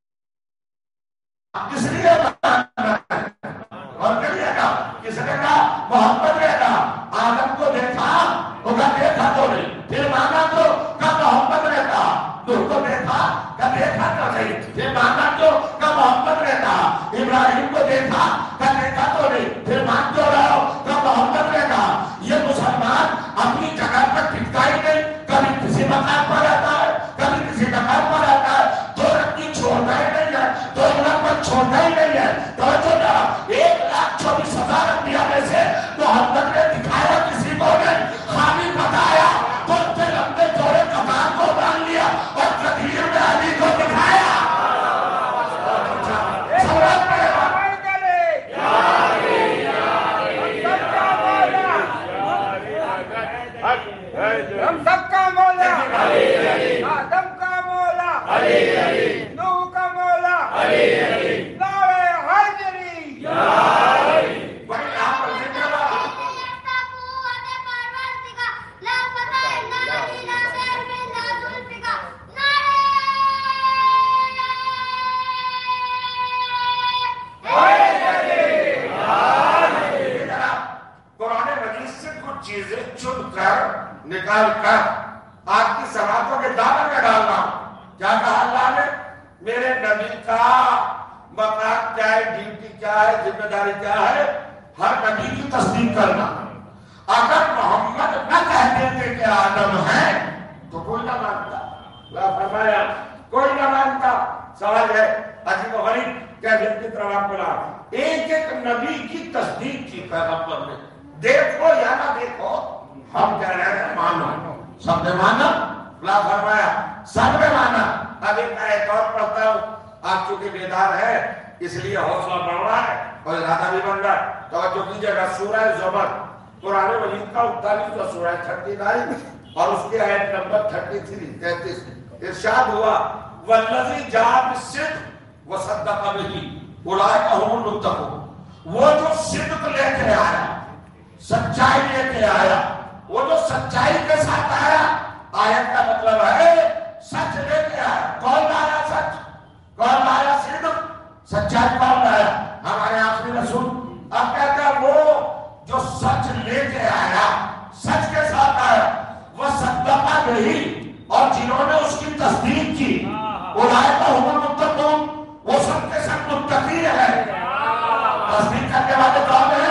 کس لیے ماننا ہے؟ اور کریے گا کس نے کہا؟ محمد نے کہا آدم کو دیکھا، وہ کہا دیکھا تو نہیں، پھر مانا تو کہا محمد نے کہا. نوح کو دیکھا، کہا دیکھا تو نہیں، پھر مانا تو کہا محمد نے کہا. ابراہیم کو دیکھا، کہا دیکھا تو نہیں، پھر مان تو رہا ہو، کہا محمد نے کہا. یہ مسلمان اپنی جگہ پر ٹکتا ہی نہیں، کبھی کسی مقام پر رہتا ہے، کبھی کسی مقام پر رہتا ہے، دو رنگی چھوڑتا ہی نہیں ہے، دو رنگ پر چھوڑتا ہی نہیں ہے. توجہ ذرا، ایک لاکھ چوبیس ہزار انبیاء میں سے محمد نے دکھایا کسی کو نہیں، خالی بتایا. تو پھر اپنے جوڑے کپار کو مان لیا اور کثیر میں علی کو دکھایا. ہم سب کا مولا آدم کا مولا نوح کا مولا نعرہ حیدری. قرآن مجید سے کچھ چیزیں چن کر نکال کر آپ کی سماعتوں کے دامن میں ڈال رہا ہوں. کیا کہا اللہ نے؟ میرے نبی کا مقام کیا ہے، ڈیوٹی کیا ہے، ذمہ داری کیا ہے؟ ہر نبی کی تصدیق کرنا. اگر محمد نہ کہتے تھے کہ آدم ہے تو کوئی نہ مانتا. اللہ فرمایا کوئی نہ مانتا. سوال ہے عجیب و غریب کیفیت کی طرف آپ بلا ایک ایک نبی کی تصدیق کی پیغمبر نے. دیکھو یا نہ دیکھو، ہم کہہ رہے ہیں مانو. سب نے مانا. اللہ فرمایا سب نے مانا. اب ایک آیت اور پڑھتا ہوں، آپ چونکہ بیدار ہے اس لیے حوصلہ بڑھ رہا ہے اور ارادہ بھی بن رہا ہے. توجہ کیجیے گا، سورہ زمر قرآن مجید کا اکتالیسواں سورہ تھرٹی نائن اور اس کی آیت نمبر تھرٹی تھری تینتیس. ارشاد ہوا والذی جاء بالصدق وصدق بہ اولئک هم المتقون. وہ جو صدق لے کے آیا، سچائی لے کے آیا، وہ جو سچائی کے ساتھ آیا. آیت کا مطلب ہے سچ لے کے آیا. کون لایا سچ؟ کون لایا صدق؟ سچائی کون لایا؟ ہمارے آخری رسول. اب کہتا ہے وہ جو سچ لے کے آیا، سچ کے ساتھ آیا، وہ صدق بہ، اور جنہوں نے اس کی تصدیق کی، اولئک هم المتقون، وہ سب کے سب متقی ہے. تصدیق کرنے والے کون ہیں؟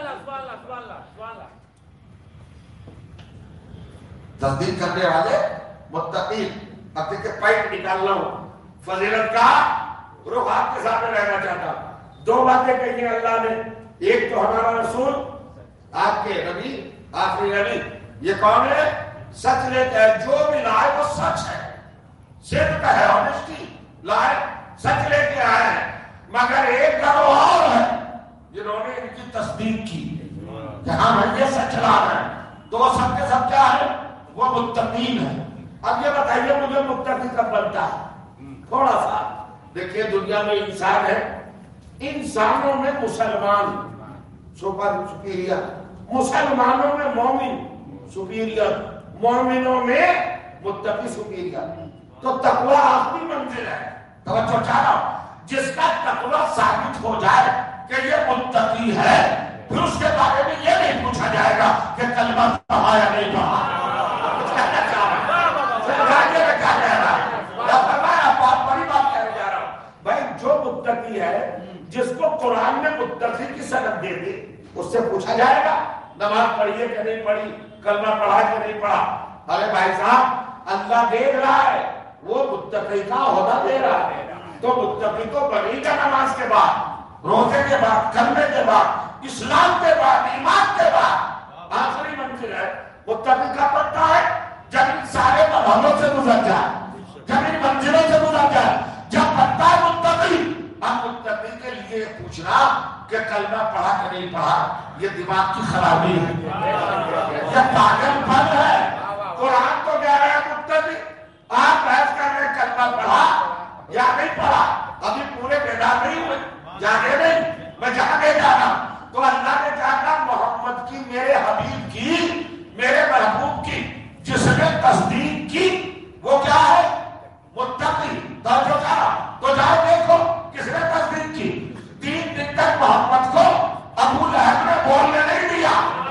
تصدیق کرنے والے متقی. اب دیکھیں پائپ نکالنا ہوں فضیلت کا رخ آپ کے سامنے رہنا چاہتا ہوں. دو باتیں کہی ہیں اللہ نے. ایک تو ہمارا رسول، آپ کے نبی، آخری نبی. یہ کون ہے؟ سچ لیتے ہیں. جو بھی لائے وہ سچ ہے، صدق ہے، آنیسٹی لائے، سچ لے کے آئے ہیں. مگر ایک گروہ اور ہے جنہوں نے ان کی تصدیق کی کہ ہم یہ سچ لا رہے ہیں. تو وہ سب کے سب کیا ہے؟ وہ متقین ہے. اب یہ بتائیے مجھے متقی کب بنتا ہے؟ تھوڑا سا دیکھیے دنیا میں انسان ہے، انسانوں میں مسلمان سپر سپیریئر، مسلمانوں میں مومن سپیریئر، مومنوں میں متقی سپیریئر. تو تقوی آخری منزل ہے. توجہ چاہ رہا ہوں، جس کا تقوی ثابت ہو جائے کہ یہ متقی ہے، پھر اس کے بارے میں یہ نہیں پوچھا جائے گا کہ کلمہ پڑھا یا نہیں پڑھا. کچھ کہنا چاہ رہا ہوں، سمجھائیے میں کیا کہہ رہا ہوں. یا فرمایا بہت بڑی بات کہنے جا رہا ہوں. بھائی جو متقی ہے، جس کو قرآن نے متقی کی سند دے دی، اس سے پوچھا جائے گا نماز پڑھیے کہ نہیں پڑھی، کلمہ پڑھا کہ نہیں پڑھا. ارے بھائی صاحب اللہ دیکھ رہا ہے، وہ متقی کا عہدہ دے رہا ہے. تو متقی تو بنی گا نماز کے بعد، روزے کے بعد، کلمے کے بعد، اسلام کے بعد، ایمان کے بعد. آخری منزل ہے متقی کا پڑتا ہے جب ان سارے مرحلوں سے گزر جائے، جب ان منزلوں سے گزر جائے، جب بنتا ہے متقی. اب متقی کے لیے پوچھنا کہ کلمہ پڑھا کہ نہیں پڑھا، یہ دماغ کی خرابی ہے، یہ پاگل پن ہے. قرآن تو کہہ رہا ہے متقی، آپ بحث کر رہے کلمہ پڑھا یا نہیں پڑھا. ابھی پورے بیدار نہیں ہوئے، جاگے نہیں. میں جاگے جانا تو اللہ نے جانا محمد کی، میرے حبیب کی، میرے محبوب کی جس نے تصدیق کی وہ کیا ہے؟ متقی. توجہ کرا تو جاؤ دیکھو کس نے تصدیق کی. تین دن تک محمد کو ابو لہب نے بولنے نہیں دیا.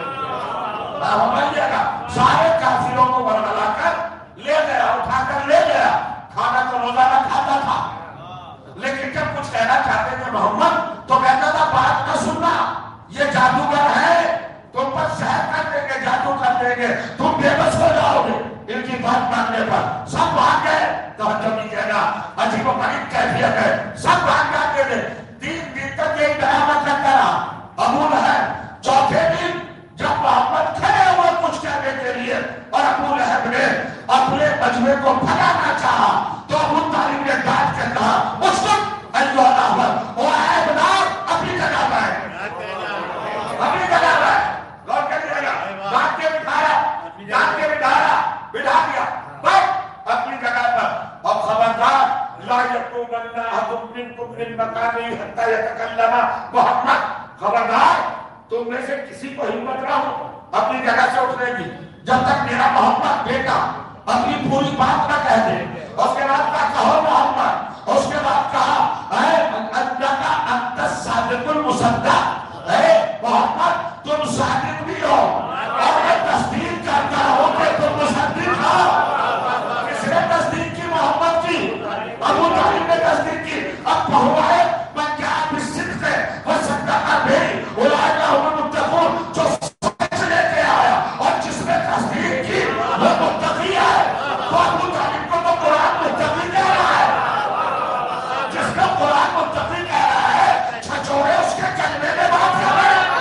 سارے کافروں کو برگلا کر لے گیا، اٹھا کر لے گیا. کھانا تو روزانہ کھاتا تھا، لیکن جب کچھ کہنا چاہتے تھے محمد تو کہتا تھا بات نہ سننا، یہ جادوگر ہے، تم پر سحر کر دیں گے، جادو کر دیں گے، تم بے بس ہو جاؤ گے. ان کی بات ماننے پر سب بھاگ گئے. توجہ نہیں کہنا، عجیب و غریب کیفیت ہے، سب بھاگ جاتے تھے. تین دن تک یہ قیامت کرتا رہا. ابو لہب چوتھے دن جب محمد کھڑے ہوئے کچھ کہنے کے لیے اور ابو لہب نے اپنے بچے کو بھگانا چاہا تو ابو طالب نے ڈانٹ کے کہا اس وقت ایوہ احمد وہ عیب دار اپنی جگہ پر ہے، اپنی جگہ پر ہے. غور کریے گا، ڈانٹ کے بٹھایا، ڈانٹ کے بٹھایا، بٹھا دیا بس اپنی جگہ پر. اور خبردار لا یقومن احد منکم من مقامہ حتی یتکلم محمد، خبردار تم میں سے کسی کو ہمت نہ ہو اپنی جگہ سے اٹھنے کی جب تک میرا محمد بیٹا اپنی پوری بات نہ کہہ دے. اس کے بعد کہا کہو محمد، اس کے بعد کہا اے انک انت الصادق المصدق، اے محمد تم صادق بھی ہو اور میں تصدیق کرتا ہوں کہ تم مصدق ہو. کس نے تصدیق کی؟ محمد کی. ابو طالب نے تصدیق کی. اب بہوا ہے میں کیا بالصدق وصدق به اولئک هم المتقون، جو سچ لے کے آیا اور جس نے تصدیق کی وہ متقی ہے. تو ابو طالب کو تو قرآن متقی کہہ رہا ہے، جس کا قرآن متقی کہہ رہا ہے چھچوڑے اس کے کلمے میں بات کر رہے ہیں.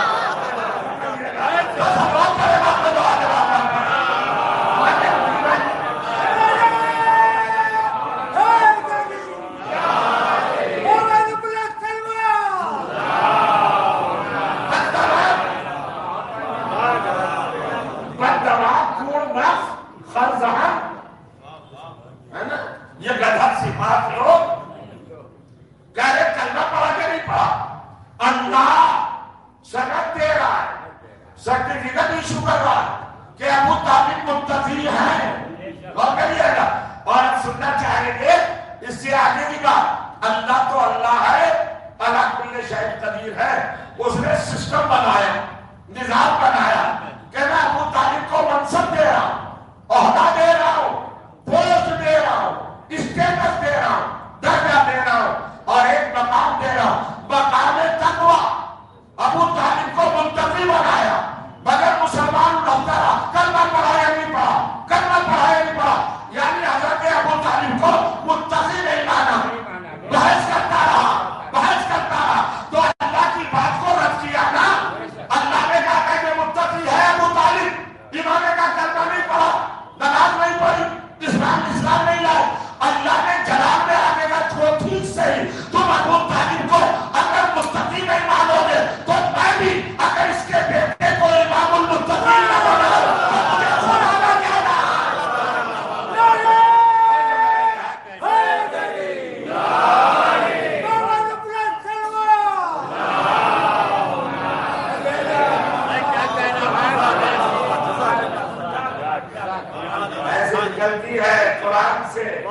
یہ گدھا صفات لوگ کہہ رہے کلمہ پڑھا کے نہیں پڑھا. اللہ سند دے رہا ہے، سرٹیفکیٹ ایشو کر رہا ہے کہ ابو طالب متقی ہیں. غور کریے گا. اور اب سننا چاہیں گے اس سے آگے کی بات. اللہ تو اللہ ہے، اللہ کل شیء قدیر ہے. اس نے سسٹم بنایا، نظام بنایا کہ میں ابو طالب کو منصب دے رہا ہوں، عہدہ دے رہا ہوں، پوسٹ دے رہا ہوں، اسٹیٹس دے رہا ہوں، درجہ دے رہا ہوں اور ایک مقام دے رہا ہوں، مقام تقویٰ. ابو طالب کو منتقی بنایا مگر مسلمان رہتا رہا. کلمہ پڑھایا نہیں پڑھا، کلمہ پڑھایا نہیں پڑھا، یعنی حضرت ابو طالب کو متقی نہیں مانا. بحث کرتا رہا، بحث کرتا رہا تو اللہ کی بات کو رد کیا نا.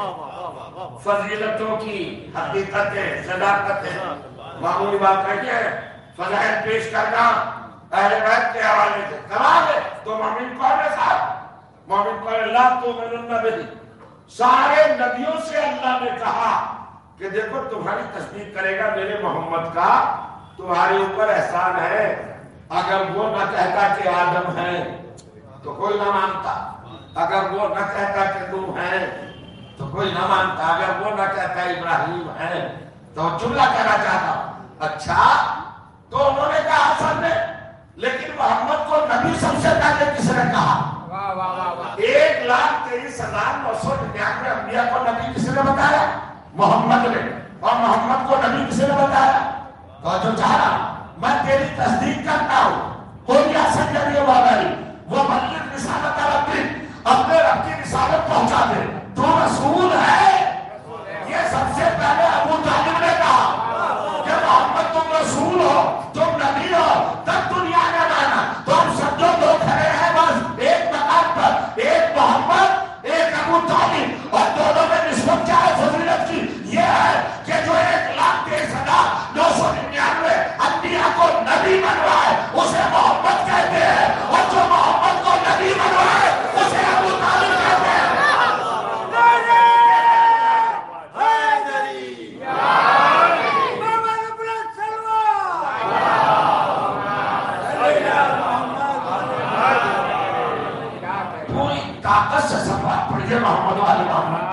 فضیلتوں کی حقیقتیں، صداقتیں، معمولی بات نہیں ہے. فضائل پیش کرنا اہل بیت کے حوالے سے کمال ہے. تو مومن کون ہے صاحب؟ مومن کون ہے؟ لا تؤمنن بہ. سارے نبیوں سے اللہ نے کہا کہ دیکھو تمہاری تصدیق کرے گا میرے محمد کا تمہارے اوپر احسان ہے. اگر وہ نہ کہتا کہ آدم ہے تو کوئی نہ مانتا. اگر وہ نہ کہتا کہ تم ہے تو کوئی نہ مانتا. اگر وہ نہ کہتا ابراہیم ہے تو جملہ کہنا چاہتا. اچھا تو انہوں نے کہا حسن نے، لیکن محمد کو نبی سب سے پہلے کس نے کہا؟ ایک لاکھ تیئیس ہزار نو سو ننانوے انبیاء کو نبی کس نے بتایا؟ محمد نے. اور محمد کو نبی کس نے بتایا؟ تو جو چاہ رہا میں تیری تصدیق کرتا ہوں، کوئی ایسا نہیں ہوا نہیں. وہ بلغ رسالت ربی، اپنے رب کی رسالت پہنچا دے. تو رسول ہے. یہ سب سے پہلے ابو طالب نے کہا کہ محمد تم رسول ہو، تم نبی ہو، تب دنیا میں لانا. تو ہم سب جو دو کھڑے ہیں بس ایک مقام پر، ایک محمد ایک ابو طالب، اور دونوں میں نسبت کیا ہے فضیلت کی؟ یہ ہے کہ جو ایک لاکھ تیئیس ہزار نو سو ننانوے انبیاء کو نبی بنوائے اسے محمد کہتے ہیں، اور جو محمد کو نبی بنوائے اسے ابو طالب کہتے ہیں. پوری طاقت سے سماعت پڑھیے محمد والی محمد.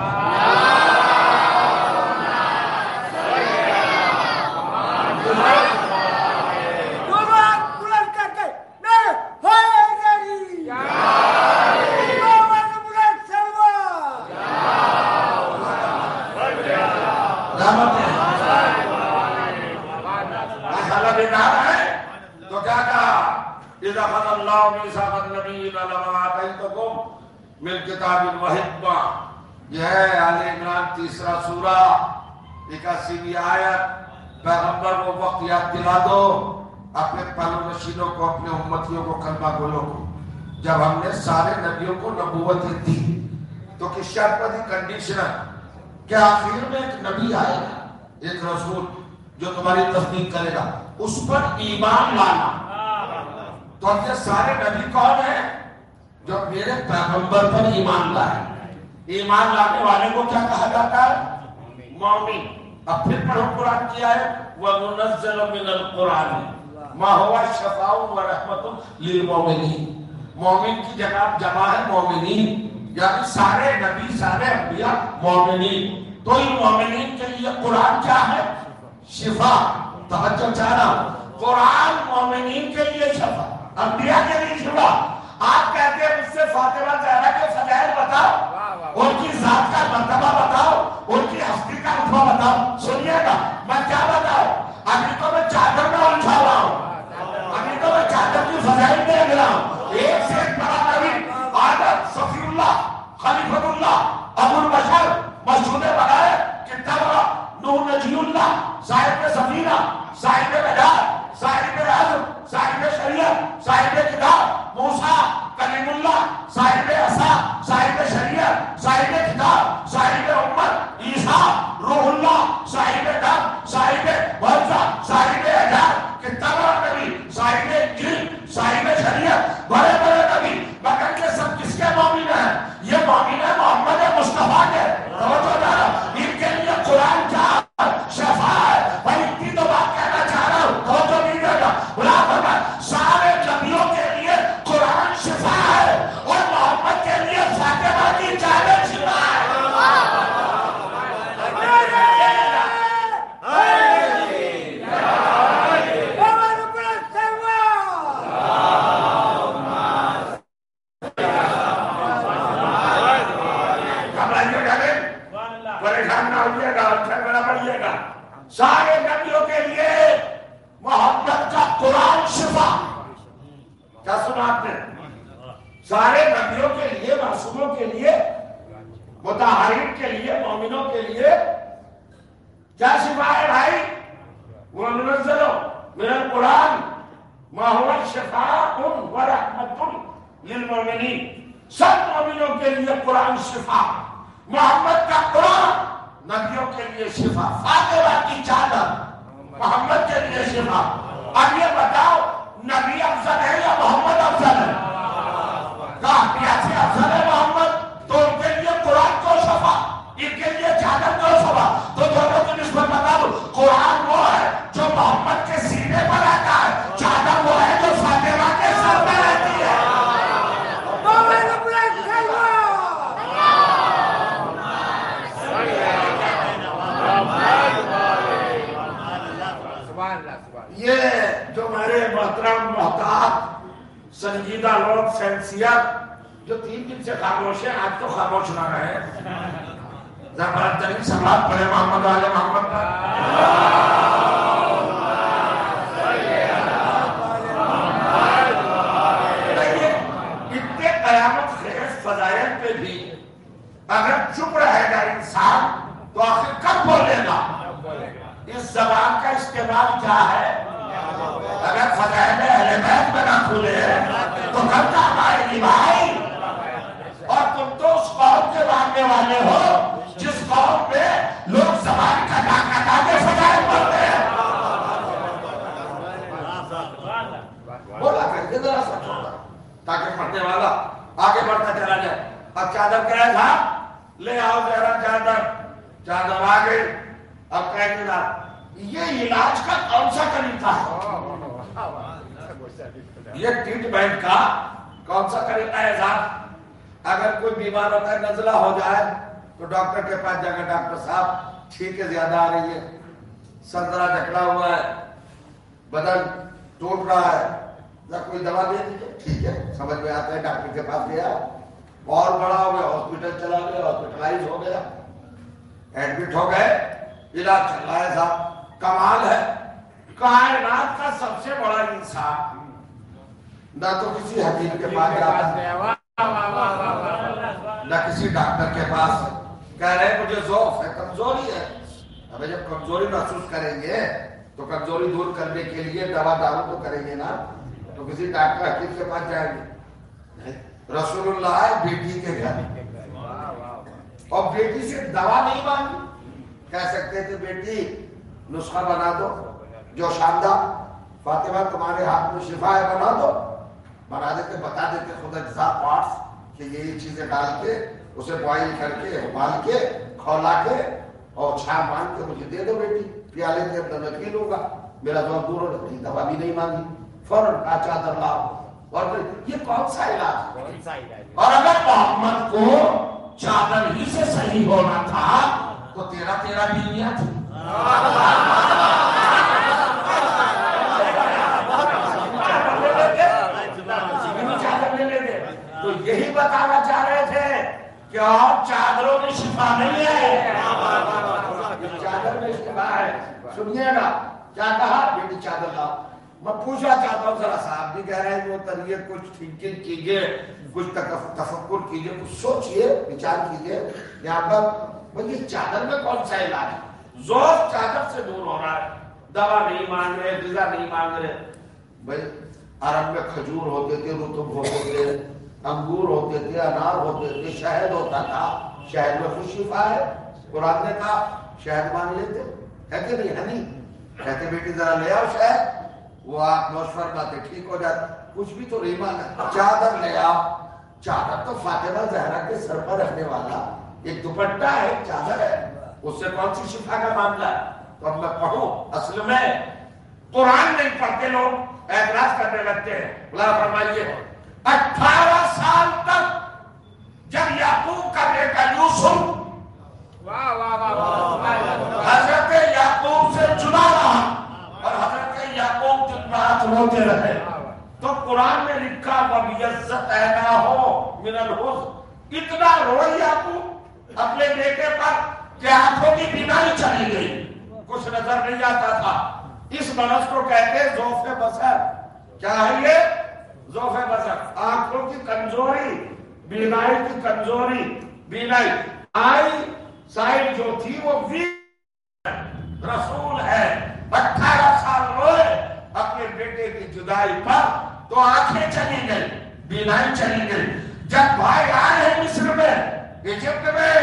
تو کیا کہا؟ اذا اخذ اللہ میثاق النبیین لما آتیتکم من کتاب و حکمہ. یہ ہے آل عمران تیسرا سورہ اکاسیویں آیت. پیغمبر وہ وقت یاد دلا دو اپنے پلو نشینوں کو، اپنے امتیوں کو، کلمہ گولوں کو، جب ہم نے سارے نبیوں کو نبوتیں دی تو کس شرط پر دی؟ کنڈیشن کہ آخر میں ایک نبی آئے گا، ایک رسول جو تمہاری تصدیق کرے گا، اس پر ایمان لانا. تو اب یہ سارے نبی کون ہیں؟ جو میرے پیغمبر پر ایمان لائے. ایمان لانے والے کو کیا کہا جاتا ہے؟ مومن. اب پھر پڑھو قرآن کی آیت وَنُنَزِّلُ مِنَ الْقُرْآنِ مَا هُوَ شِفَاءٌ وَرَحْمَةٌ لِلْمُؤْمِنِينَ. مومن کی جگہ جمع ہے مومنین، یعنی سارے نبی سارے انبیاء مومنین. تو ان مومنین کے لیے قرآن کیا ہے؟ شفا. توجہ چاہنا، قرآن مومنین کے لیے شفا، انبیاء کے لیے شفا. آپ کہتے ہیں مجھ سے فاطمہ زہرا کے فضائل بتاؤ، ان کی ذات کا مرتبہ بتاؤ، ان کی ہستی کا رتبہ بتاؤ. سنیے گا میں کیا بتاؤں؟ ابھی تو میں چادر میں الجھا رہا ہوں، ابھی تو میں چادر کی فضائل دیکھ رہا ہوں. ایک سے ایک بڑا نبی آدم، صفی اللہ، خلیفۃ اللہ، ابو البشر، مسجود بغیر، کتاب نور نجی اللہ، صاحب سفینہ، صاحب مدار، صاحب عزم، صاحب شریعت، صاحب کتاب، موسیٰ کلیم اللہ، صاحب عصا، صاحب شریعت، صاحب کتاب، صاحب امت، عیسیٰ روح اللہ، صاحب دم، صاحب وضع، صاحب اجار، کتاب نبی، صاحب انجیل، صاحب شریعت، بڑے بڑے نبی. مگر یہ سب کس کے مومن ہیں؟ یہ مومن ہے محمد مصطفیٰ کے. توجہ ذرا، ان کے لیے قرآن کیا شفا ہے. بھائی اتنی تو بات کہنا چاہ رہا ہوں، توجہ نہیں دے گا. بلا فرمائے سارے نبیوں کے لیے قرآن شفا ہے، اور محمد کے لیے فاطمہ کی چادر شفا ہے. سارے نبیوں کے لیے محمد کا قرآن شفا. کیا سنا آپ نے؟ سارے نبیوں کے لیے، معصوموں کے لیے، مطہرین کے لیے، مومنوں کے لیے کیا شفا ہے بھائی؟ وَنُنَزِّلُ مِنَ الْقُرْآنِ مَا هُوَ شِفَاءٌ وَرَحْمَةٌ لِلْمُؤْمِنِينَ. سب مومنوں کے لیے قرآن شفا. محمد کا قرآن نبیوں کے لیے شفا، فاطمہ کی چادر محمد کے لیے شفا۔ اب یہ بتاؤ نبی افضل ہے یا محمد افضل ہے؟ کہا پیاسے افضل ہے محمد، تو ان کے لیے قرآن کو شفا، ان کے لیے چادر کو شفا۔ تو دونوں کی نسبت بتا دو، قرآن وہ ہے جو محمد کے سینے پر آتا ہے، چادر وہ ہے جو فاطمہ کے سر پر رہتی ہے۔ یہ جو میرے محترم محتاط سنجیدہ لوگ سینسیت جو تین دن سے خاموش ہیں، آج تو خاموش نہ رہے۔ زبردست ترین سماعت پڑھے محمد والے محمد پر۔ اتنے قیامت خیز فضائل پہ بھی اگر چپ رہے گا انسان تو آخر کب بولے گا؟ اس زبان کا استعمال کیا ہے؟ اگر فضائل اہل بیت میں نہ کھولے تو کب کام آئے گی بھائی؟ اور تم تو اس قوم کے ماننے والے ہو جس قوم میں لوگ زبان کا کاکا کے فضائل بولتے ہیں۔ بولا کر کے ذرا سا چھوڑا تاکہ پڑھنے والا آگے بڑھتا چلا جائے۔ اب چادر کہہ تھا لے آؤ ذرا چادر، چادر آ گئی۔ اب کہتے نا یہ علاج کا کون سا طریقہ ہے؟ یہ ٹریٹمنٹ کا کون سا طریقہ ہے صاحب؟ اگر کوئی بیمار ہوتا ہے نزلہ ہو جائے تو ڈاکٹر کے پاس جا کر ڈاکٹر صاحب ٹھیک ہے زیادہ آ رہی ہے، سر ذرا جکڑا ہوا ہے، بدن ٹوٹ رہا ہے، ذرا کوئی دوا دے دیجیے، ٹھیک ہے سمجھ میں آتا ہے، ڈاکٹر کے پاس گیا، اور بڑا ہو گیا ہاسپٹل چلا گیا، ہاسپٹلائز ہو گیا، ایڈمٹ ہو گئے، علاج چل رہا ہے صاحب۔ کمال ہے کائنات کا سب سے بڑا انسان نہ تو کسی حکیم کے پاس جاتا نہ کسی ڈاکٹر کے پاس، کہہ رہے مجھے ضعف ہے، کمزوری ہے۔ ابھی جب کمزوری محسوس کریں گے تو کمزوری دور کرنے کے لیے دوا دارو تو کریں گے نا، تو کسی ڈاکٹر حکیم کے پاس جائیں گے۔ رسول اللہ بیٹی کے گھر اور بیٹی سے دوا نہیں مانگی، کہہ سکتے تھے بیٹی نسخہ بنا دو جو شاندار، فاطمہ تمہارے ہاتھ میں شفا ہے بنا دو، بنا دیتے، بتا دیتے خود اجزاء پارٹس کہ یہ چیزیں ڈال کے اسے بوائل کر کے ابال کے کھولا کے اور چھا مان کے مجھے دے دو بیٹی، پیالے کے اندر میں پی لوں گا، میرا دور دور ہو جاتی، دوا بھی نہیں مانگی، فوراً کا چادر لاؤ۔ اور یہ کون سا علاج؟ اور اگر محمد کو چادر ہی سے صحیح ہونا تھا تو تیرا تیرا بیویاں تھی۔ تو یہی بتانا چاہ رہے تھے کہ اور چادروں میں شفا نہیں ہے، چادر میں شفا ہے۔ سنیے گا کیا کہا، بیٹی چادر لاؤ۔ میں پوچھنا چاہتا ہوں ذرا صاحب بھی کہہ رہے ہیں وہ طریقے کچھ تھنکنگ کیجئے، کچھ تفکر کیجئے، کچھ سوچئے، وچار کیجئے یہاں پر بھئی یہ چادر میں کون سا علاج ہے؟ زور چادر سے دور ہو رہا ہے، دوا نہیں مانگ رہے، غذا نہیں مانگ رہے۔ بھئی عرب میں کھجور ہوتے تھے، رطب ہوتے تھے، انگور ہوتے تھے، انار ہوتے تھے، شہد ہوتا تھا، شہد میں خوش شفا ہے۔ قرآن نے کہا شہد مانگ لیتے ہے کہ نہیں؟ ہے نہیں کہتے بیٹی ذرا لے آؤ شہد، وہ آپ نوش فرماتے ٹھیک ہو جاتا، کچھ بھی تو نہیں مانگا۔ چادر لے آؤ، چادر تو فاطمہ زہرا کے سر پر رکھنے والا ایک دوپٹہ ہے، چادر ہے، اس سے کون سی شفا کا معاملہ ہے؟ تو اب میں پڑھوں، اصل میں قرآن نہیں پڑھتے لوگ اعتراض کرنے لگتے ہیں۔ اللہ فرمائیے اٹھارہ سال تک جب یعقوب کا بیٹا یوسف حضرت یعقوب سے جدا رہا اور حضرت یعقوب دن رات روتے رہے تو قرآن میں لکھا وَبِيَزَّتْ عَيْنَاهُ مِنَ الْحُزْنِ، اتنا روئے یعقوب اپنے بیٹے پر کہ آنکھوں کی بینائی چلی گئی، کچھ نظر نہیں آتا تھا۔ اس مرض کو کہتے ہیں ذوف بصر۔ کیا ہے یہ؟ ذوف بصر، آنکھوں کی کمزوری، بینائی کی کمزوری، بینائی آئی سائڈ جو تھی وہ وی رسول ہے۔ اٹھارہ سال روئے اپنے بیٹے کی جدائی پر تو آنکھیں چلی گئی، بینائی چلی گئی۔ جب بھائی آئے ہیں مصر میں، ایجپٹ میں،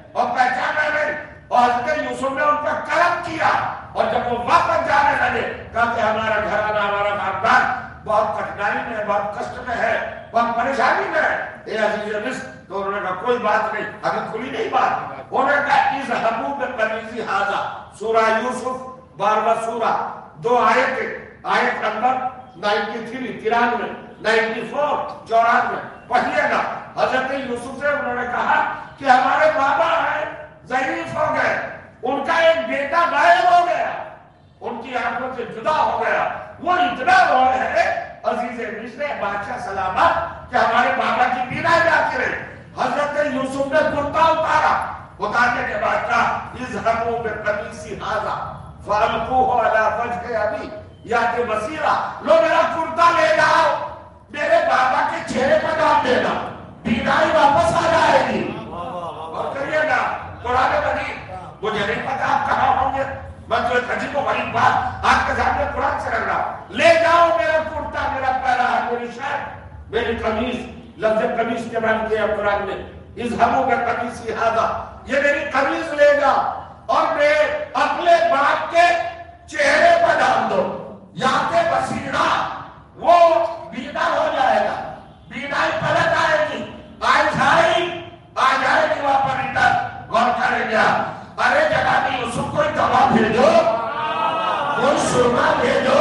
اور پہچانا نہیں، اور حضرت یوسف نے ان پر کرم کیا، اور جب وہ واپس جانے لگے کہا کہ ہمارا گھرانہ ہمارا خاندان بہت کٹھنائی میں، بہت کشٹ میں ہے، بہت پریشانی میں ہے، اے عزیز مصر، تو انہوں نے کہا کوئی بات نہیں، ابھی کھلی نہیں بات، انہوں نے کہا اذهبوا بقمیصی ھذا، سورہ یوسف بارہواں سورہ، دو آیتیں، آیت نمبر ترانوے، ترانوے، چورانوے، چورانوے پڑھیے گا۔ حضرت یوسف سے انہوں نے کہا کہ ہمارے بابا ہیں ضعیف ہو گئے، ان کا ایک بیٹا غائب ہو گیا، ان کی آنکھوں سے جدا ہو گیا، وہ اتنا رو رہے ہیں عزیز مصر بادشاہ سلامت کہ ہمارے بابا کی بینائی جاتی رہی۔ حضرت یوسف نے کرتا اتارا، اتارنے کے بعد کہا اذهبوا بقمیصی ھذا فالقوه علی وجه ابی یأتی بصیرا، لو میرا کرتا لے جاؤ، میرے بابا کے چہرے پر ڈال دینا، بینائی واپس آ جائے گی۔ اور کریے گا قرآن مجید، مجھے نہیں پتا آپ کہاں ہوں گے، میں تو ایک عجیب و غریب بات آپ کے سامنے قرآن سے کر رہا ہوں، لے جاؤ میرا کرتا، میرا پہلا ہے، میری شرٹ، میری قمیص، لفظ قمیص استعمال کیا قرآن نے، اذهبوا بقمیصی ھذا، یہ میری قمیص لے جا اور میں اپنے باپ کے چہرے پر ڈال دو، یہاں کے بصیرہ، وہ بینا ہو جائے گا، بینائی پلٹ آئے گی، آئی جائے آ جائے گی واپس ریٹر۔ غور کریں گیا، ارے جناب یوسف کوئی دوا بھیجو، کوئی سرما بھیجو،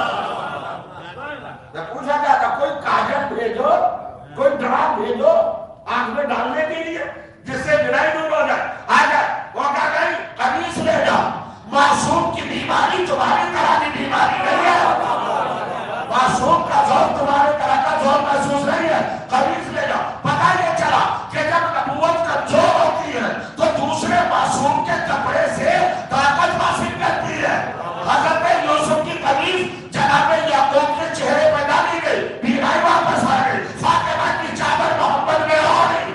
میں پوچھا گیا تھا کوئی کاجل بھیجو، کوئی دوا بھیجو آنکھ میں ڈالنے کے لیے جس سے بینائی دور ہو جائے، آ جائے۔ وہ کہا گئی قمیص لے جا، معصوم کی بیماری تمہاری طرح کی بیماری نہیں ہے، معصوم کا زور تمہارے طرح کا زور محسوس نہیں ہے، قمیص لے جا۔ پتہ یہ چلا کہ جب نبوت کمزور ہوتی ہے تو دوسرے معصوم کے کپڑے سے طاقت حاصل کرتی ہے۔ حضرت یوسف کی قمیص جناب یعقوب کے چہرے پہ ڈالی گئی، بیماری واپس آ گئی، فاطمہ کی چادر محمد میں ہو گئی،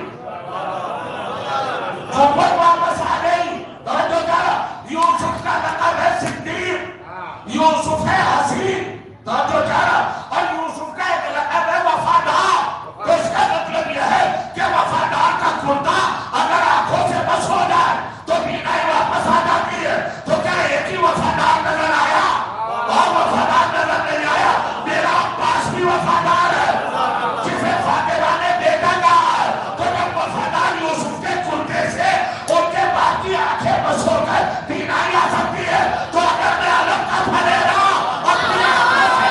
محمد واپس آ گئی۔ توجہ کرو، یوسف کا لقب ہے صدیق، یوسف ہے حسین، توجہ کرو، اور یوسف کا ایک لقب ہے وفادار، تو اس کا مطلب یہ ہے کہ وفادار کا کرتا اگر آنکھوں سے بس ہو جائے تو بینائی واپس آ جاتی ہے۔ تو کیا ایک ہی وفادار نظر آیا اور وفادار نظر نہیں آیا؟ میرا عباس بھی وفادار ہے جسے فاطمہ نے بیٹا کہا ہے، تو جب وفادار یوسف کے کرتے سے ان کے باقی آنکھیں بس ہو کر بینائی آ سکتی ہے، تو اگر میں الگ کا پھلے رہا اپنی آنکھوں سے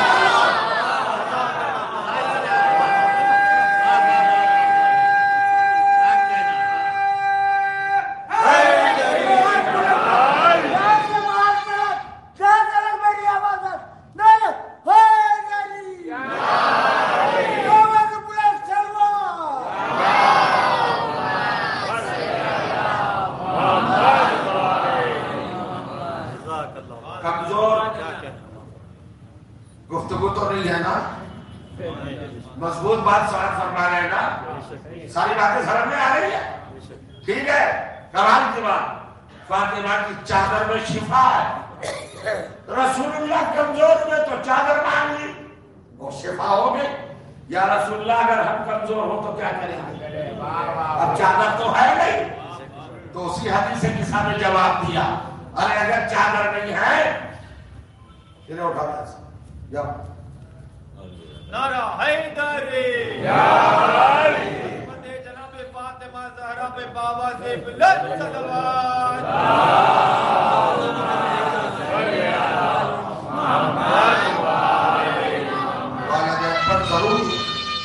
گفتگو تو نہیں ہے نا، مضبوط بات سوال فرما رہے ہیں نا، ساری باتیں سمجھ میں آ رہی ہے، ٹھیک ہے۔ کمال کی بات، فاطمہ کی چادر میں شفا ہے، رسول اللہ کمزور ہوئے تو چادر مانگ لی، وہ شفا ہو گئی۔ یا رسول اللہ اگر ہم کمزور ہو تو کیا کریں، اب چادر تو ہے نہیں، تو اسی حدیث سے کسا نے جواب دیا، ارے اگر چادر نہیں ہے انہیں اٹھاتا ہے یا نعرہ حیدری، یا علی، جناب فاطمہ زہرا پہ بابا سے بلند صلوات، ضرور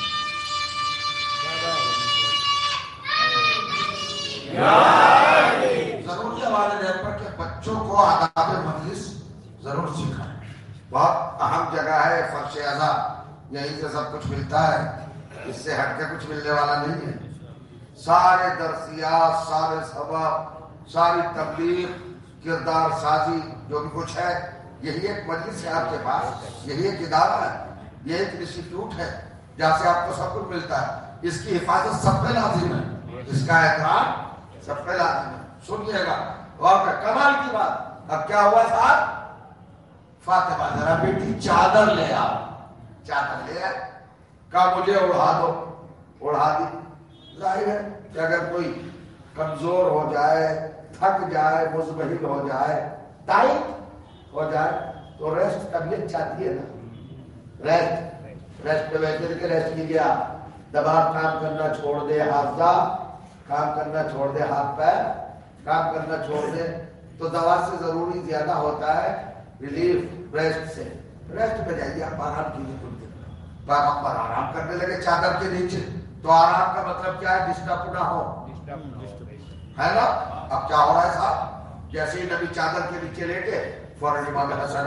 ضروری ہے والدین پر کہ بچوں کو آداب مجلس ضرور سکھائیں، بہت اہم جگہ ہے، فرش اعضا یہیں سے سب کچھ ملتا ہے، اس سے ہٹ کے کچھ ملنے والا نہیں ہے۔ سارے درسیات، سارے سبق، ساری تبلیغ، کردار سازی جو بھی کچھ ہے، یہی ایک مجلس ہے آپ کے پاس، یہی ایک ادارہ ہے، یہ ایک انسٹیٹیوٹ ہے جہاں سے آپ کو سب کچھ ملتا ہے۔ اس کی حفاظت سب پہ لازم ہے، اس کا احترام سب پہ لازم ہے۔ سنیے گا اور کمال کی بات، اب کیا ہوا صاحب، فاطمہ ذرا بیٹی چادر لے آؤ، چادر لے آئے، کہا مجھے اڑا دو، اڑا دی۔ ظاہر ہے کہ اگر کوئی کمزور ہو جائے، تھک جائے، مزمحل ہو جائے، ٹائٹ ہو جائے تو ریسٹ طبیعت چاہتی ہے نا، ریسٹ ریسٹ پہ بیٹھے کے ریسٹ کی گیا، دماغ کام کرنا چھوڑ دے، حافظہ کام کرنا چھوڑ دے، ہاتھ پیر کام کرنا چھوڑ دے، تو دوا سے ضروری زیادہ ہوتا ہے ریلیف ریسٹ سے۔ ریسٹ پہ جائیے، آپ آرام کیجیے کچھ دیر، تو آپ پر آرام کرنے لگے چادر کے نیچے، تو آرام کا مطلب کیا ہے؟ ڈسٹرب نہ ہو، ہے نا؟ اب کیا ہو رہا ہے صاحب؟ جیسے ہی نبی چادر کے نیچے لیٹے فوراً امام حسن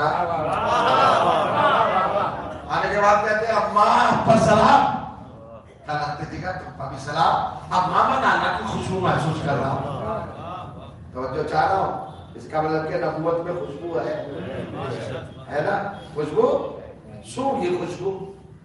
آنے کے بعد کہتے ہیں اماں پر سلام، کیا لگتے تھی گا تم ابھی سلام، اب ماما نانا کی خوشبو محسوس کر رہا ہوں، توجہ چاہ رہا ہوں، اس کا مطلب کہ نبوت میں خوشبو ہے، ہے نا؟ خوشبو سو کی خوشبو۔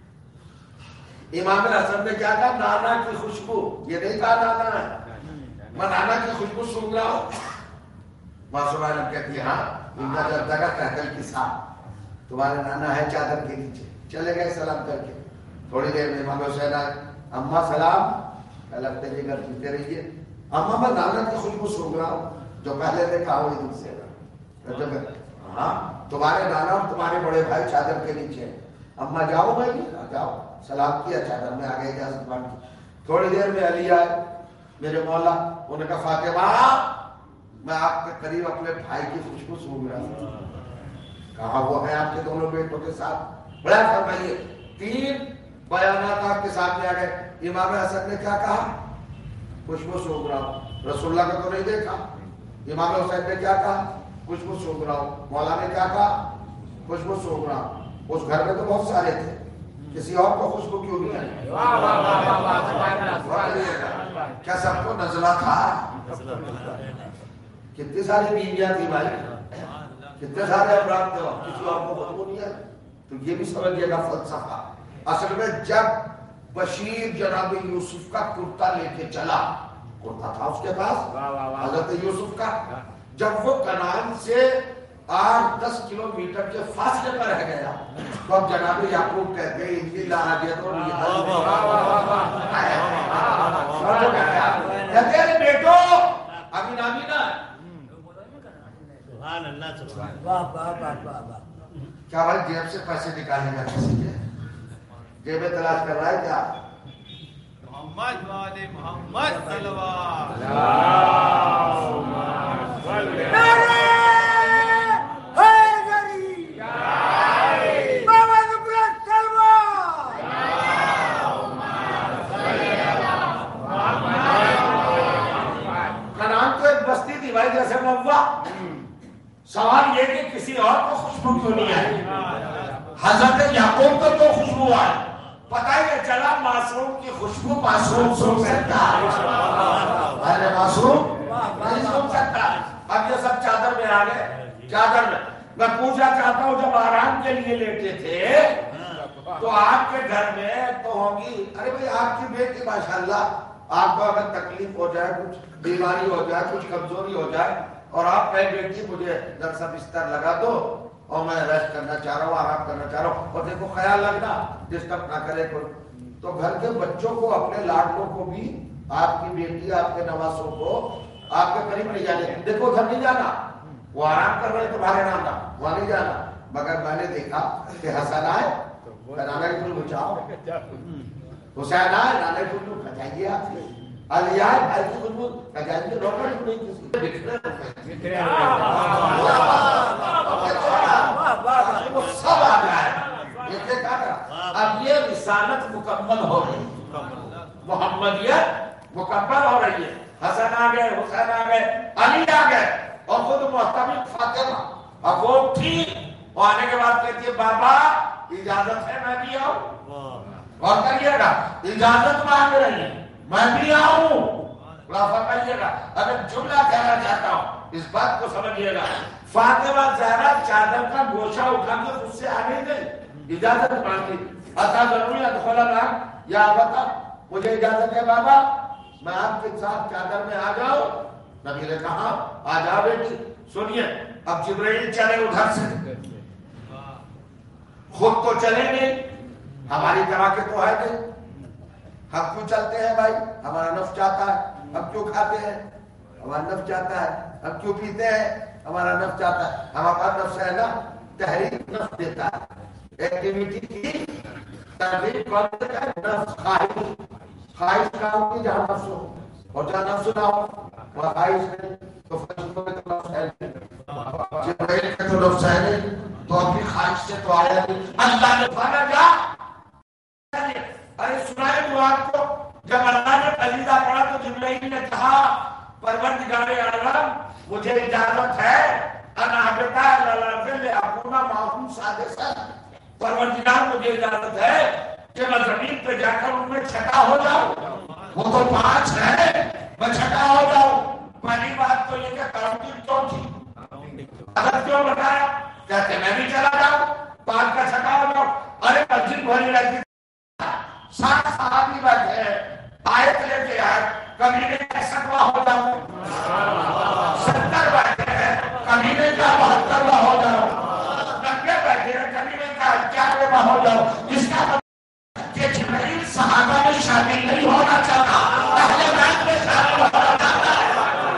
امام حسن نے کیا کہا؟ نانا کی خوشبو، یہ نہیں کہا نانا ہے، میں نانا کی خوشبو سونگ رہا ہوں۔ معصومہ عالم کہتی ہے ہاں ان کا جب تک کہکل کی ساتھ تمہارے نانا ہے چادر کے نیچے، چلے گئے سلام کر کے، تھوڑی دیر میں امام حسین آئے، اماں سلام، کیا لگتے جی گھر پیتے رہیے، اماں میں نانا کی خوشبو سونگ رہا ہوں، جو پہلے نے کہا وہی دل سے رہا، ہاں تمہارے نانا اور تمہارے بڑے بھائی چادر کے نیچے ہیں، اماں جاؤ بھائی جاؤ، سلام کیا، چادر میں آگے اجازت مانگی۔ تھوڑی دیر میں علی آئے میرے مولا، انہوں نے کہا فاطمہ میں آپ کے قریب اپنے بھائی کی خوشبو سونگ رہا ہوں، کہا وہ ہے آپ کے دونوں بیٹوں کے ساتھ، بڑا فرمائیے تین بیانات آپ کے سامنے آ گئے۔ امام حسن نے کیا کہا؟ خوشبو سونگ رہا ہوں، رسول اللہ کو تو نہیں دیکھا۔ امام حسین نے کیا کہا؟ خوشبو سونگ رہا ہوں۔ مولا نے کیا کہا؟ خوشبو سونگ رہا ہوں۔ اس گھر میں تو بہت سارے تھے، کسی اور کو خوشبو کیوں نہیں آئی؟ کیا سب کو نزلہ تھا؟ کتنے سارے بیویاں تھی بھائی، کتنے سارے افراد تھے، کسی اور کو خوشبو نہیں آئی؟ تو یہ بھی سمجھیے گا فلسفہ۔ اصل میں جب بشیر جناب یوسف کا کرتا لے کے چلا، کرتا تھا اس کے پاس حضرت یوسف کا، جب وہ کنعان سے آٹھ دس کلو میٹر کے فاصلے پر رہ گیا تو اب جناب یعقوب کہتے ہیں ان کی لاجت اور کہتے ہیں بیٹو ابھی نامی نہ کیا بھائی جیب سے پیسے نکالنے کا کسی کے جیب میں تلاش کر رہا ہے کیا؟ محمد والے محمد صلوات بھائی جیسے موا، سوال یہ کہ کسی اور کو خوشبو کیوں نہیں آئی؟ حضرت یعقوب کو تو خوشبو آئی، پتہ ہی نہیں چلا معصوم کی خوشبو معصوم سن سکتا ہے، معصوم نہیں سن سکتا۔ اب یہ سب چادر میں آ گئے، چادر میں میں پوچھنا چاہتا ہوں جب آرام کے لیے لیٹے تھے تو آپ کے گھر میں تو ہوگی، ارے بھائی آپ کی بیٹی ماشاءاللہ، آپ کو اگر تکلیف ہو جائے، کچھ بیماری ہو جائے، کچھ کمزوری ہو جائے اور آپ کہیں بیٹی مجھے ذرا سا بستر لگا دو اور میں ریسٹ کرنا چاہ رہا ہوں، آرام کرنا چاہ رہا ہوں، اور دیکھو خیال رکھنا ڈسٹرب نہ کرے کوئی، تو گھر کے بچوں کو، اپنے لاڈلوں کو بھی، آپ کی بیٹی، آپ کے نواسوں کو آپ کے قریب نہیں جانے، دیکھو گھر نہیں جانا، وہ آرام کر رہے تمہارے نانا، وہاں نہیں جانا۔ مگر میں نے دیکھا کہ حسن آئے نانا کی خوشبو بچاؤ، حسین آئے نانا کی خوشبو بچائیے، آپ علی آئے بھائی کی خوشبو بچائیے، روکڑ نہیں کسی وہ سب آ جائے۔ اب یہ رسالت مکمل ہو رہی ہے، محمدیت مکمل ہو رہی ہے۔ حسن آ گئے، حسین آ گئے، علی آ گئے، اور خود محتمل فاطمہ اب وہ تھی، وہ آنے کے بعد کہتی ہے بابا اجازت ہے میں بھی آؤں، اور کریے گا اجازت مانگ رہی ہے میں بھی آؤں، بڑا فرمائیے گا۔ اگر جملہ کہنا چاہتا ہوں اس بات کو سمجھیے گا، فاطمہ زہرا چادر کا گوشہ اٹھا کے خود سے آ نہیں گئی، اجازت مانگی، عطا ضروری ادخل النار یا بتا مجھے اجازت ہے بابا میں آپ کے ساتھ چادر میں آ جاؤں؟ نبی نے کہا آ جا بیٹی۔ سنیے اب جبرائیل چلے ادھر سے، خود تو چلے نہیں، ہماری طرح کے تو ہے نہیں، ہم کیوں چلتے ہیں بھائی؟ ہمارا نفس چاہتا ہے، ہم کیوں کھاتے ہیں؟ ہمارا نفس چاہتا ہے، ہم کیوں پیتے ہیں؟ ہمارا نفس چاہتا ہے، ہمارا نفس ہے نا تحریک نفس دیتا ہے، ایکٹیویٹی کی ترغیب کون دیتا ہے؟ نفس، خواہش، خواہش کا ہوگی جہاں نفس ہو، اور جہاں نفس نہ ہو وہاں خواہش نہیں، تو فرشتوں میں تو نفس ہے نہیں، جبرائیل کا تو نفس ہے نہیں، تو اپنی خواہش سے تو آیا نہیں۔ اللہ نے فرمایا جا، ارے سنائے تو آپ کو، جب اللہ نے قصیدہ پڑھا تو جبرائیل نے کہا پروردگار عالم مجھے اجازت ہے ان احبتا للارض لاکون معهم سادسا، پروردگار مجھے اجازت ہے کہ میں زمین پہ جا کر ان میں چھٹا ہو جاؤں، وہ تو پانچ ہے، میں چھٹا ہو جاؤں۔ پہلی بات تو یہ کہ ترتیب کیوں تھی، اگر کیوں بتایا، کہتے میں بھی چلا جاؤں پانچ کا چھٹا ہو جاؤں۔ ارے مسجد بھری رہتی سات صحابی بیٹھے ہیں، آیت لے کے آئے، کبھی نہیں کہہ سکوا ہو جاؤں، ستر بیٹھے ہیں کبھی نہیں کہا بہتر ہو جاؤں، نبے بیٹھے ہیں کبھی نہیں کہا اکیانوے ہو جاؤں۔ اس کا مطلب کہ جبرائیل صحابہ میں شامل نہیں ہونا چاہتا، اہل بیت میں شامل ہونا چاہتا ہے۔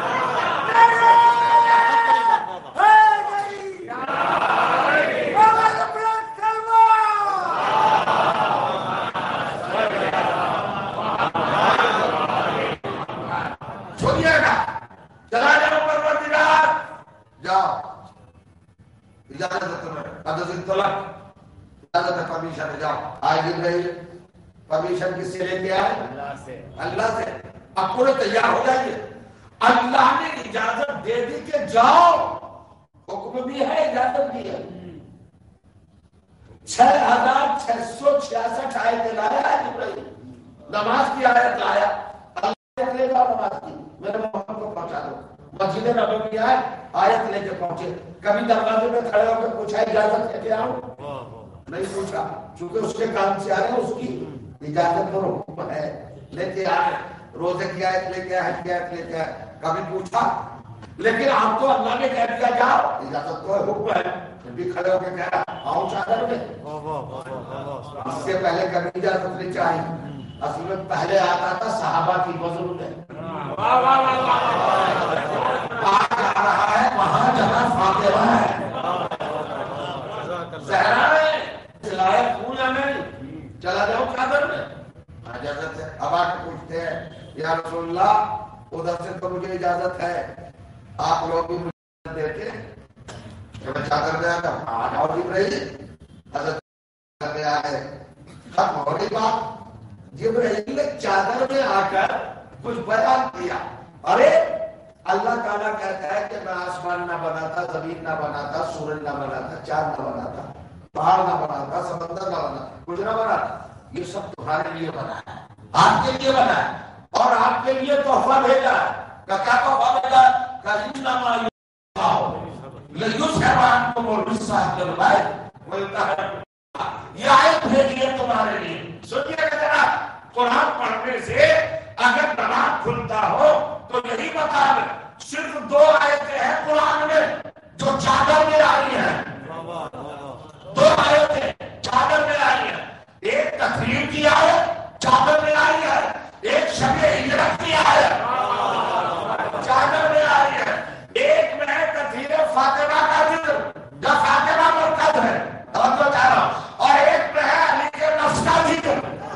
چلا جاؤ پروردگار، جاؤ اجازت ہے تمہیں، اجازت طلب، اجازت ہے، پرمیشن ہے، جاؤ۔ آئے جبرائیل پرمیشن کس سے لے کے آئے؟ اللہ سے، اللہ سے۔ اب پورے تیار ہو جائیے، اللہ نے اجازت دے دی کہ جاؤ، حکم بھی ہے اجازت بھی ہے۔ چھ ہزار چھ سو چھیاسٹھ آیتیں لایا ہے جبرائیل، نماز کی آیت لایا، اللہ لے جاؤ نماز کی، میرے محمد کو پہنچا دو۔ مسجد نبوی آئے، آیت لے کے پہنچے، کبھی دروازے میں کھڑے ہو کے پوچھا اجازت لے کے آؤں؟ نہیں پوچھا، چونکہ اس کے کام سے آ رہے ہیں، اس کی اجازت اور حکم ہے، لے کے آئے، روزے کی آیت لے کے آئے، کی آیت لے کے آئے، کبھی پوچھا؟ لیکن آپ تو اللہ نے کہہ دیا جاؤ، اجازت تو ہے، حکم ہے، بھی کھڑے ہو کے کہہ رہا آؤ چادر میں، اس سے پہلے کبھی اجازت نہیں چاہیے۔ اصل میں پہلے آتا تھا صحابہ کی وزن میں، آج آ رہا ہے وہاں جہاں فاطمہ ہے، زہرا ہے، چلایا پھول یا نہیں، چلا جاؤ چادر میں، اجازت ہے۔ اب آ کے پوچھتے ہیں یا رسول اللہ ادھر سے تو مجھے اجازت ہے، آپ لوگ بھی مجھے دیتے کہ میں چادر میں آتا ہوں، آ جاؤ جبرائیل، حضرت میں آئے، ختم ہو گئی بات۔ جبرائیل نے چادر میں آ کر کچھ بیان کیا، ارے اللہ تعالیٰ کہتا ہے کہ میں آسمان نہ بناتا، زمین نہ بناتا، سورج نہ بناتا، چاند نہ بناتا، پہاڑ نہ بناتا، سمندر نہ بناتا، کچھ نہ بناتا، یہ سب تمہارے لیے بنا ہے، آپ کے لیے بنا ہے، اور آپ کے لیے تحفہ بھیجا ہے۔ کیا تحفہ بھیجا ہے؟ یہ آیت بھیجی ہے تمہارے لیے۔ سنیے گا ذرا، قرآن پڑھنے سے اگر دماغ کھلتا ہو تو یہی بتا دیں، صرف دو آیتیں ہیں قرآن میں جو چادر میں آئی ہیں، دو آیتیں چادر میں آئی ہیں، ایک تقریر کی آیت چادر میں آئی ہے، ایک شب ہجرت کی آیت چادر میں آئی ہے، ایک میں ہے تطہیر فاطمہ کا ذکر جو فاطمہ مرکز ہے اور ایک میں ہے علی کے نفس کا ذکر۔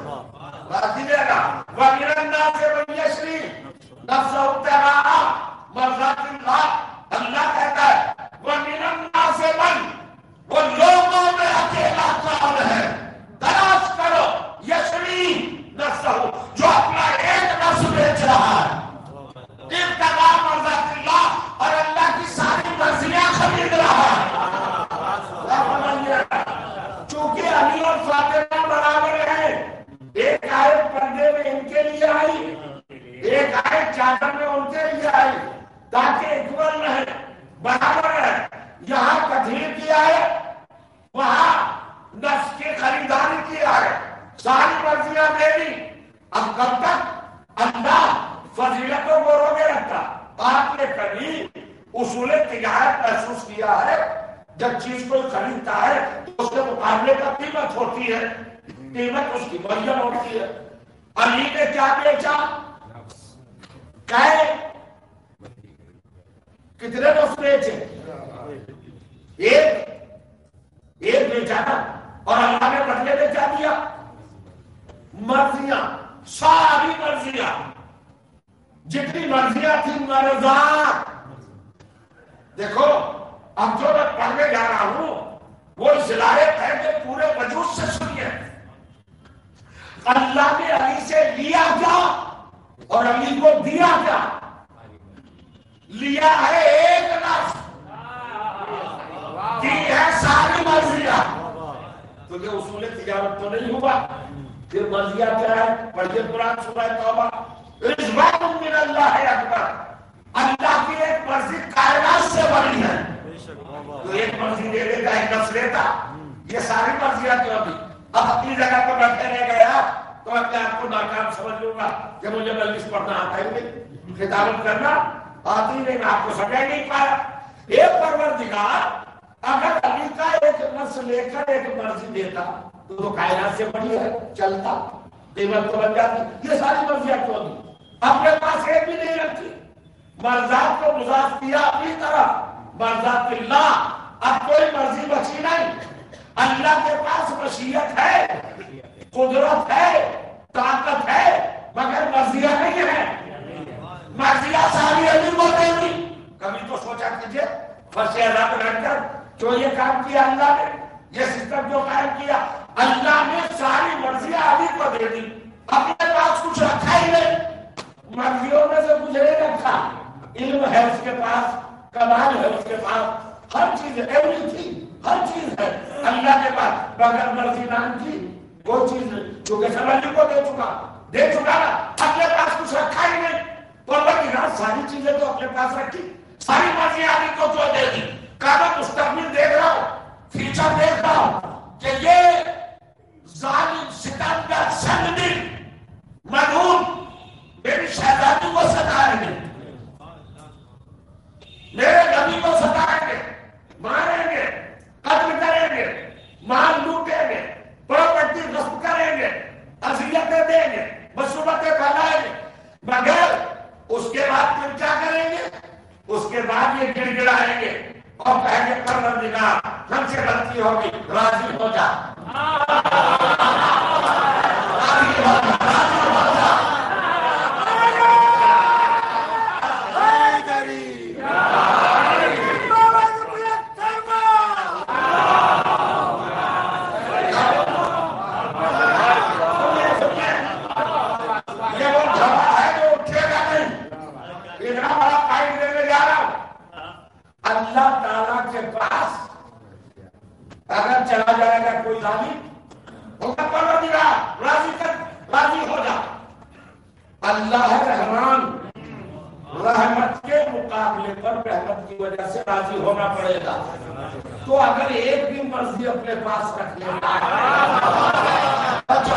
وَمِنَ النَّاسِ مَن يَشْرِي نَفْسَهُ ابْتِغَاءَ مَرْضَاتِ اللَّهِ، اللہ کہتا ہے وَمِنَ النَّاسِ مَن، وہ لوگوں میں اکیلا کون ہے، تلاش کرو، یشری نفسہ، جو اپنا ایک نفس بیچ رہا ہے، ابتغاء مرضات اللہ، اور اللہ کی ساری مرضیاں خرید رہا ہے۔ چونکہ علی اور فاطمہ برابر ہیں، ایک آیت پردے میں ان کے لیے آئی، ایک آیت چادر میں ان کے لیے آئی، تاکہ اکول رہے، برابر ہے۔ یہاں تطہیر کی آیت، وہاں نفس کی خریداری کی آیت، ساری مرضیاں دے دی۔ اب کب تک اللہ فضیلتوں کو روکے رکھتا؟ آپ نے کبھی اصول تجارت محسوس کیا ہے؟ جب چیز کوئی خریدتا ہے تو اس کے مقابلے کا قیمت ہوتی ہے، قیمت اس کی معین ہوتی ہے۔ علی نے کیا بیچا؟ کہے کتنے نے اس بیچے؟ ایک ایک بیچا نا، اور اللہ نے بدلے میں کیا دیا؟ مرضیاں، ساری مرضیاں، جتنی مرضیاں تھی مرضات۔ دیکھو اب جو میں پڑھنے جا رہا ہوں وہ اصلاح پہلے پورے وجود سے سنیے۔ اللہ نے علی سے لیا کیا اور علی کو دیا کیا؟ لیا ہے ایک لفظ، دی ہے ساری مرضیاں۔ تو یہ اصول تجارت تو نہیں ہوا؟ پھر مرضیاں کیا ہے؟ پڑھیے قرآن سورہ توبہ، رضوان من اللہ اکبر، اللہ کی ایک مرضی کائنات سے بڑی ہے۔ تو ایک مرضی دے دے گا، ایک نفس لیتا، یہ ساری مرضیاں کیوں دی؟ اب اپنی جگہ پر بیٹھے رہ گیا تو میں اپنے آپ کو ناکام سمجھ لوں گا کہ مجھے مجلس پڑھنا آتا ہی نہیں، خطابت کرنا آتی نہیں، میں آپ کو سمجھ نہیں پایا۔ ایک پروردگار اگر علی کا ایک نفس لے کر ایک مرضی دیتا تو وہ کائنات سے بڑی ہے، چلتا، قیمت تو بن جاتی۔ یہ ساری مرضیاں کیوں دی؟ اپنے پاس ایک بھی نہیں رکھی، مرضات کو مضاف کیا اپنی طرف، مرضات اللہ، اب کوئی مرضی بچی نہیں۔ اللہ کے پاس مشیت ہے، قدرت ہے، طاقت ہے، مگر مرضیاں نہیں ہیں۔ مرضیاں ساری علی کو دے دی۔ کبھی تو سوچا کیجئے فرش اعلیٰ پہ بیٹھ کر جو یہ کام کیا اللہ نے، یہ سسٹم جو قائم کیا اللہ نے، ساری مرضیاں علی کو دے دی، اپنے پاس کچھ رکھا ہی نہیں۔ مرضیوں میں سے کچھ نہیں رکھا، علم ہے اس کے پاس، کمال ہے اس کے پاس، ہر چیز، ایوری تھنگ، ہر چیز ہے اللہ کے پاس، مگر مرضی نام کی وہ چیز چونکہ سب علی کو دے چکا دے چکا نا، اپنے پاس کچھ رکھا ہی نہیں۔ پروردگار ساری چیزیں تو اپنے پاس رکھی، ساری مرضیاں علی کو جو دے دی۔ کہا مستقبل دیکھ رہا ہوں، فیوچر دیکھ رہا ہوں کہ یہ ظالم ستمگر سنگدل ملعون میری شہزادی کو ستائیں گے، میرے نبی کو ستائیں گے، ماریں گے، قتل کریں گے، مال لوٹیں گے، پراپرٹی غصب کریں گے، اذیتیں دیں گے، مصیبتیں پھیلائیں گے، مگر اس کے بعد پھر کیا کریں گے؟ اس کے بعد یہ گڑ گڑائیں گے اور کہیں گے پروردگار ہم سے غلطی ہوگی، راضی ہو جا، راضی ہو جا، راضی ہو جا۔ اللہ تعالیٰ کے پاس اگر چلا جائے گا کوئی ظالم، ہوگا پروردگار راضی کر، راضی ہو جا۔ اللہ رحمان، رحمت کے مقابلے پر رحمت کی وجہ سے راضی ہونا پڑے گا۔ تو اگر ایک بھی مرضی اپنے پاس رکھ لیتا ہے،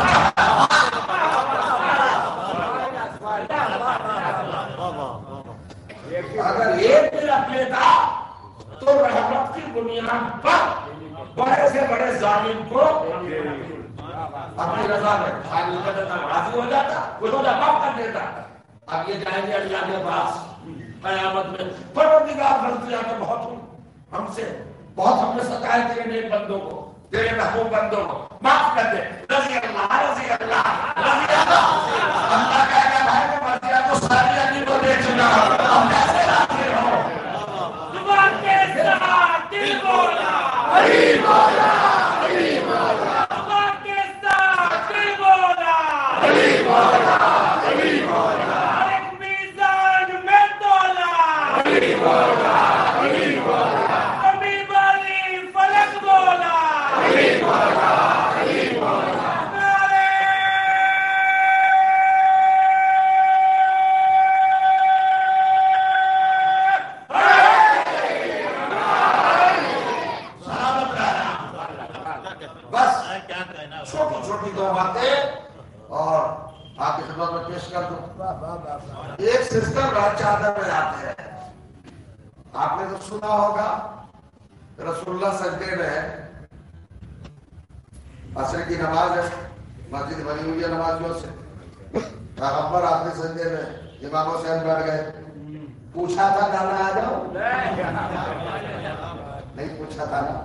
اگر ایک بھی رکھ لیتا تو رحمت کی بنیاد پر بڑے سے بڑے ظالم کو اپنی رضا میں راضی ہو جاتا، وہ تو معاف کر دیتا۔ اب یہ جائیں گے اللہ کے پاس قیامت میں، پروردگار غلطیاں تو بہت ہوں ہم سے، بہت ہم نے ستائے تیرے نیک بندوں کو، تیرے محبوب بندوں کو، معاف کر دے، رضی اللہ، رضی اللہ، رضی اللہ۔ اللہ کہے گا بھائی میں مرضیاں تو ساری علی کو دے چکا ہوں، اب کیسے راضی ہو؟ زبان کے ساتھ دل بولا، علی مولا، علی مولا، زبان کے ساتھ دل بولا، علی مولا، علی مولا، ایک میزان میں تولا، علی مولا، علی مولا، کبھی والی فلک بولا، علی مولا، علی مولا۔ چھوٹی چھوٹی دو باتیں اور آپ کی خدمت میں پیش کر دوں۔ ایک سسٹم رات چادر میں آتے ہیں، آپ نے تو سنا ہوگا رسول اللہ سجدے میں، عصر کی نماز ہے، مسجد بنی ہوئی ہے نمازیوں سے، پیغمبر آتے سجدے میں، اماموں سے بیٹھ گئے، پوچھا تھا نانا آ جاؤ؟ نہیں پوچھا تھا نا،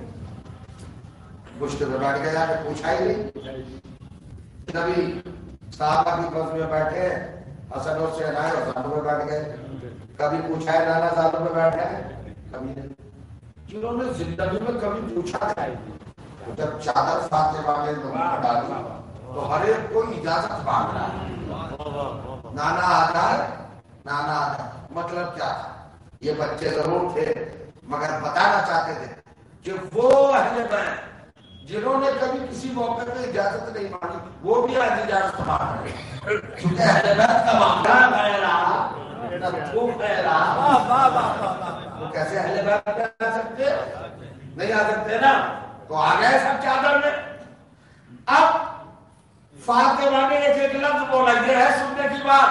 مشت میں بیٹھ گیا کہ پوچھا ہی نہیں. نبی صحابہ کی بس میں بیٹھے، حسن اور حسین آئے اور زانوں میں بیٹھ گئے. کبھی پوچھا ہے نانا زانوں میں بیٹھ گئے؟ کبھی نہیں. جنہوں نے زندگی میں کبھی پوچھا ہے، جب چادر فاطمہ نے لوگوں کو ڈالی تو ہر ایک کو اجازت مانگ رہا ہے. نانا آتا ہے، نانا آتا ہے. مطلب کیا تھا؟ یہ بچے ضرور تھے مگر بتانا چاہتے تھے کہ وہ اہل بیت جنہوں نے کبھی کسی موقع پہ اجازت نہیں مانگی وہ بھی آج اجازت مانگ رہے ہیں. کیونکہ اہل بیت کا معاملہ غیرہ نہ تو غیرہ. وہ کیسے اہل بیت پہ آ سکتے؟ نہیں آ سکتے نا. تو آ گئے سب چادر میں. اب فاطمہ نے ایک ایک لفظ بولا، یہ ہے سننے کی بات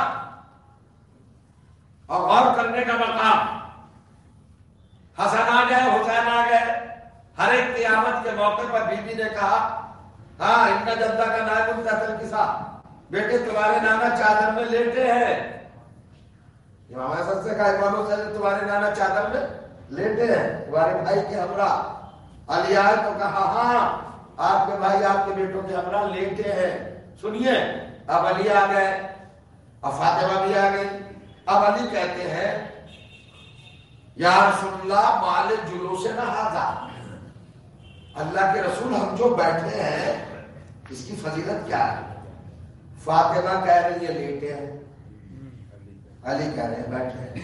اور غور کرنے کا مقام. حسن آ گئے، حسین آ گئے. ہر ایک قیامت کے موقع پر بی بی نے کہا ہاں ان کا جدہ کا نائب القتل کسا، بیٹے تمہارے نانا چادر میں لیٹے ہیں. امام حسن سے کہا امام حسین تمہارے نانا چادر میں لیٹے ہیں تمہارے بھائی کے ہمراہ. علی آئے تو کہا ہاں آپ کے بھائی آپ کے بیٹوں کے ہمراہ لیٹے ہیں. سنیے اب علی آ گئے، اب فاطمہ بھی آ گئی. اب علی کہتے ہیں یا رسول اللہ مالک جلوس نہ ہاذا، اللہ کے رسول ہم جو بیٹھے ہیں اس کی فضیلت کیا ہے؟ فاطمہ کہہ رہی ہے لیٹے ہیں، علی کہہ رہے ہیں بیٹھے ہیں.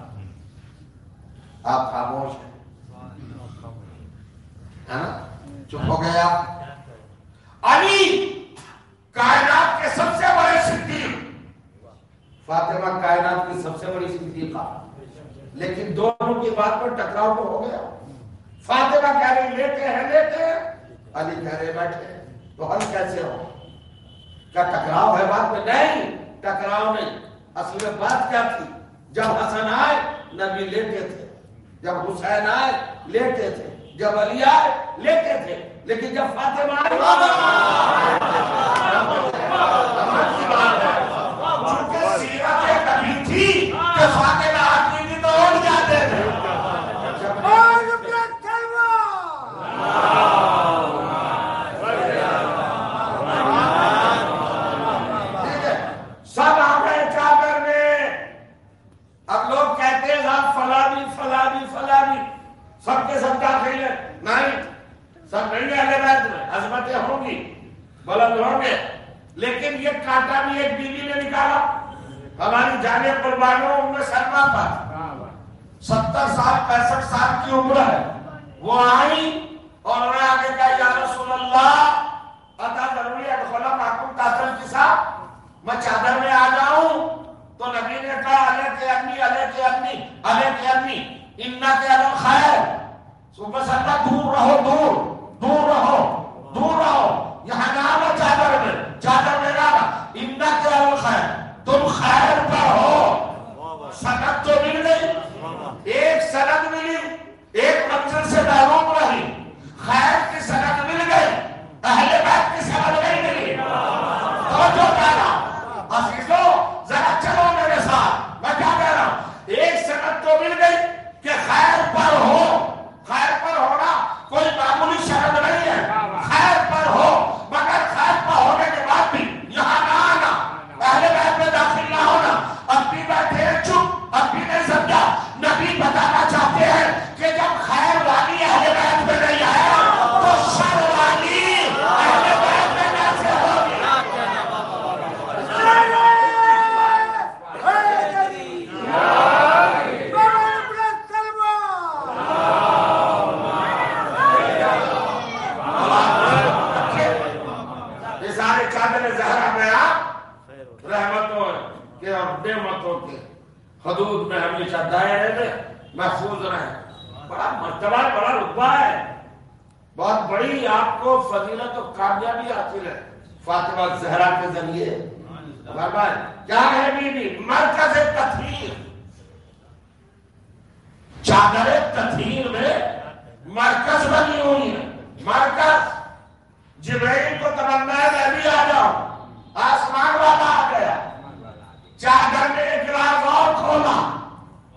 آپ خاموش ہیں، چپ ہو گئے آپ. علی کائنات کے سب سے بڑے صدیق، فاطمہ کائنات کی سب سے بڑی صدیقہ، لیکن دونوں کی بات پر ٹکراؤ تو ہو گیا. فاطمہ کہہ رہی لیتے ہیں لیتے ہیں، علی کہہ رہے بیٹھے ہیں. تو حل کیسے ہو؟ کیا ٹکراؤ ہے بات میں؟ نہیں ٹکراؤ نہیں. اصل میں بات کیا تھی؟ جب حسن آئے نبی لیتے تھے، جب حسین آئے لیتے تھے، جب علی آئے لیتے تھے، لیکن جب فاطمہ آئے چونکہ سیرت کبھی تھی کہ فاطمہ آدمی بھی تو اٹھ جاتے تھے. سب آ گئے چادر میں. اب لوگ کہتے ہیں صاحب فلانی فلانی فلانی سب کے سب داخل ہیں. نہیں سب نہیں اہل بیت میں، عظمتیں ہوں گی، بلند ہوں گے، لیکن یہ کانٹا بھی ایک بیوی نے نکالا. ہماری جانے قربانوں ام سلمہ پر ستر سال پینسٹھ سال کی عمر ہے. وہ آئی اور انہوں نے آگے کہا یا رسول اللہ اتا ضروری ادخلا معکم تحت الکساء، میں چادر میں آ جاؤں؟ تو نبی نے کہا علیہ کے انی علیہ کے انی علیہ کے انی انا کے علی خیر. صبح سلمہ دور رہو، دور دور رہو، دور رہو، یہاں نہ آنا چادر میں، چادر میں نہ آنا. انا کے علی خیر، تم خیر پر ہو. سند تو مل گئی، ایک سند ملی، ایک منزل سے محروم رہی. خیر کی سند مل گئی، اہل بیت کی سند نہیں ملی. توجہ کرنا عزیزو، ذرا چلو میرے ساتھ. میں کیا کہہ رہا ہوں؟ ایک سند تو مل گئی کہ خیر پر ہو. خیر پر ہونا کوئی معمولی شرط نہیں ہے. خیر پر ہو، مگر خیر پر ہونے کے بعد بھی یہاں نہ آنا، اہل بیت میں داخل نہ ہونا. اب بھی بیٹھے ہیں چپ، اب بھی نہیں سمجھا. نبی بتانا چاہتے ہیں کہ جب خیر والی اہل بیت میں نہیں ہے تو شر والی اہل بیت میں کیسے ہوگی؟ یہ سارے چادر زہرا میں آپ رحمتوں کے اور نعمتوں کے حدود میں ہمیشہ دائرے میں محفوظ رہیں. بڑا مرتبہ، بڑا رتبہ ہے، بہت بڑی آپ کو فضیلت و کامیابی حاصل ہے فاطمہ زہرا کے ذریعے. کیا ہے بیوی؟ مرکز تطہیر. چادر تطہیر میں مرکز بنی ہوئی ہے. مرکز جبرائیل کو تمنا ہے میں بھی آ جاؤں، آسمان والا آ گیا. چادر میں ایک راز اور کھولا،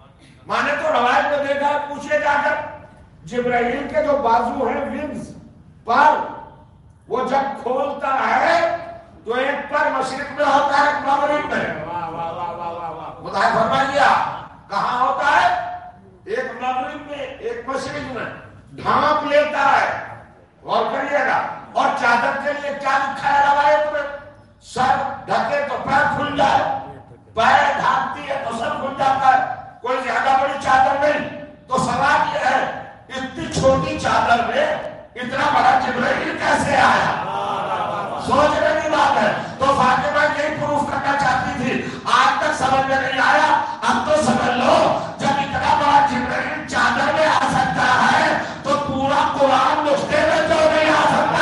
مشرق میں ہوتا ہے ایک مغرب میں. متعارف فرمائیے کہاں ہوتا ہے؟ ایک مغرب میں ایک مشرق میں. ڈھانپ لیتا ہے. غور کریے گا. اور چادر کے لیے کیا لکھا ہے روایت میں؟ سر ڈھکے تو پیر کھل جائے, پیر ڈھانپتی ہے تو سر کھل جاتا ہے. کوئی زیادہ بڑی چادر نہیں. تو سوال یہ ہے اتنی چھوٹی چادر میں اتنا بڑا جبرائیل کیسے آیا؟ سوچنے کی بات ہے. تو فاطمہ یہی پروف کرنا چاہتی تھی. آج تک سمجھ میں نہیں آیا, اب تو سمجھ لو. جب اتنا بڑا جبرائیل چادر میں آ سکتا ہے تو پورا قرآن نسخے میں کیوں نہیں آ سکتا؟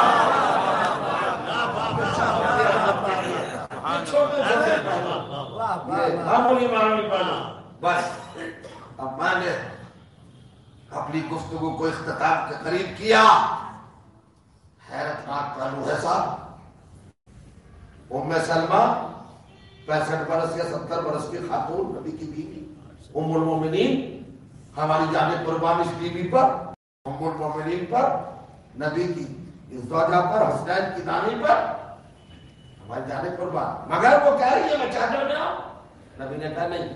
بس اب میں نے اپنی گفتگو کو اختتام کے قریب کیا. حیرت ناک پہلو ہے صاحب. ام سلمہ پینسٹھ برس یا ستر برس کی خاتون, نبی کی بیوی, ام المومنین, ہماری جانب قربان اس بیوی پر, ام المومنین پر, نبی کی اس زوجہ پر, حسنین کی نانی پر, ہماری جانب قربان. مگر وہ کہہ رہی ہے میں چادر میں آؤں. نبی نے کہا نہیں,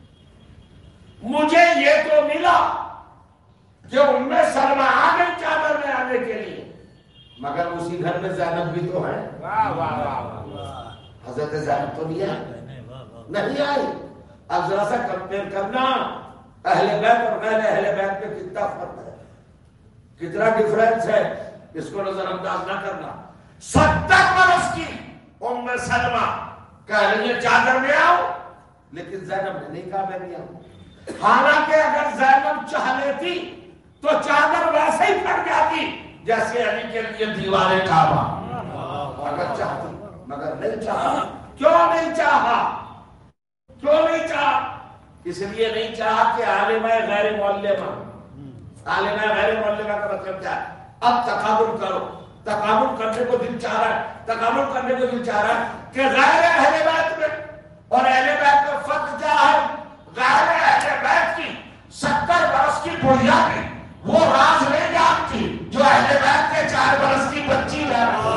مجھے یہ تو ملا کہ ام سلمہ آ گئی چادر میں آنے کے لیے, مگر اسی گھر میں زینب بھی تو ہے. حضرت زینب تو نہیں ہے, نہیں آئی. اب ذرا سا کمپیئر کرنا اہل بیت اور غیر اہل بیت میں کتنا فرق ہے, کتنا ڈفرنس ہے, اس کو نظر انداز نہ کرنا. ستر برس کی ام سلمہ کہہ رہی ہے چادر میں آؤ, لیکن زینب نے نہیں کہا میں نہیں آؤں. حالانکہ اگر زینب چاہ لیتی تو چادر ویسے ہی پھٹ جاتی جیسے علی کے لیے دیواریں کعبہ. اگر چاہتی, مگر نہیں چاہا. کیوں نہیں چاہا؟ کیوں نہیں چاہا؟ اس لیے نہیں چاہا کہ عالمہ غیر معلمہ, عالمہ غیر معلمہ کا مطلب کیا ہے؟ اب تقابل کرو. تقابل کرنے کو دل چاہ رہا ہے, تقابل کرنے کو دل چاہ رہا ہے کہ غیر اہل بیت میں اور اہل بیت میں فرق کیا ہے؟ غیر اہل بیت کی ستر برس کی بڑھیا کی وہ راز نہیں جانتی جو اہل بیت کے چار برس کی بچی جانتی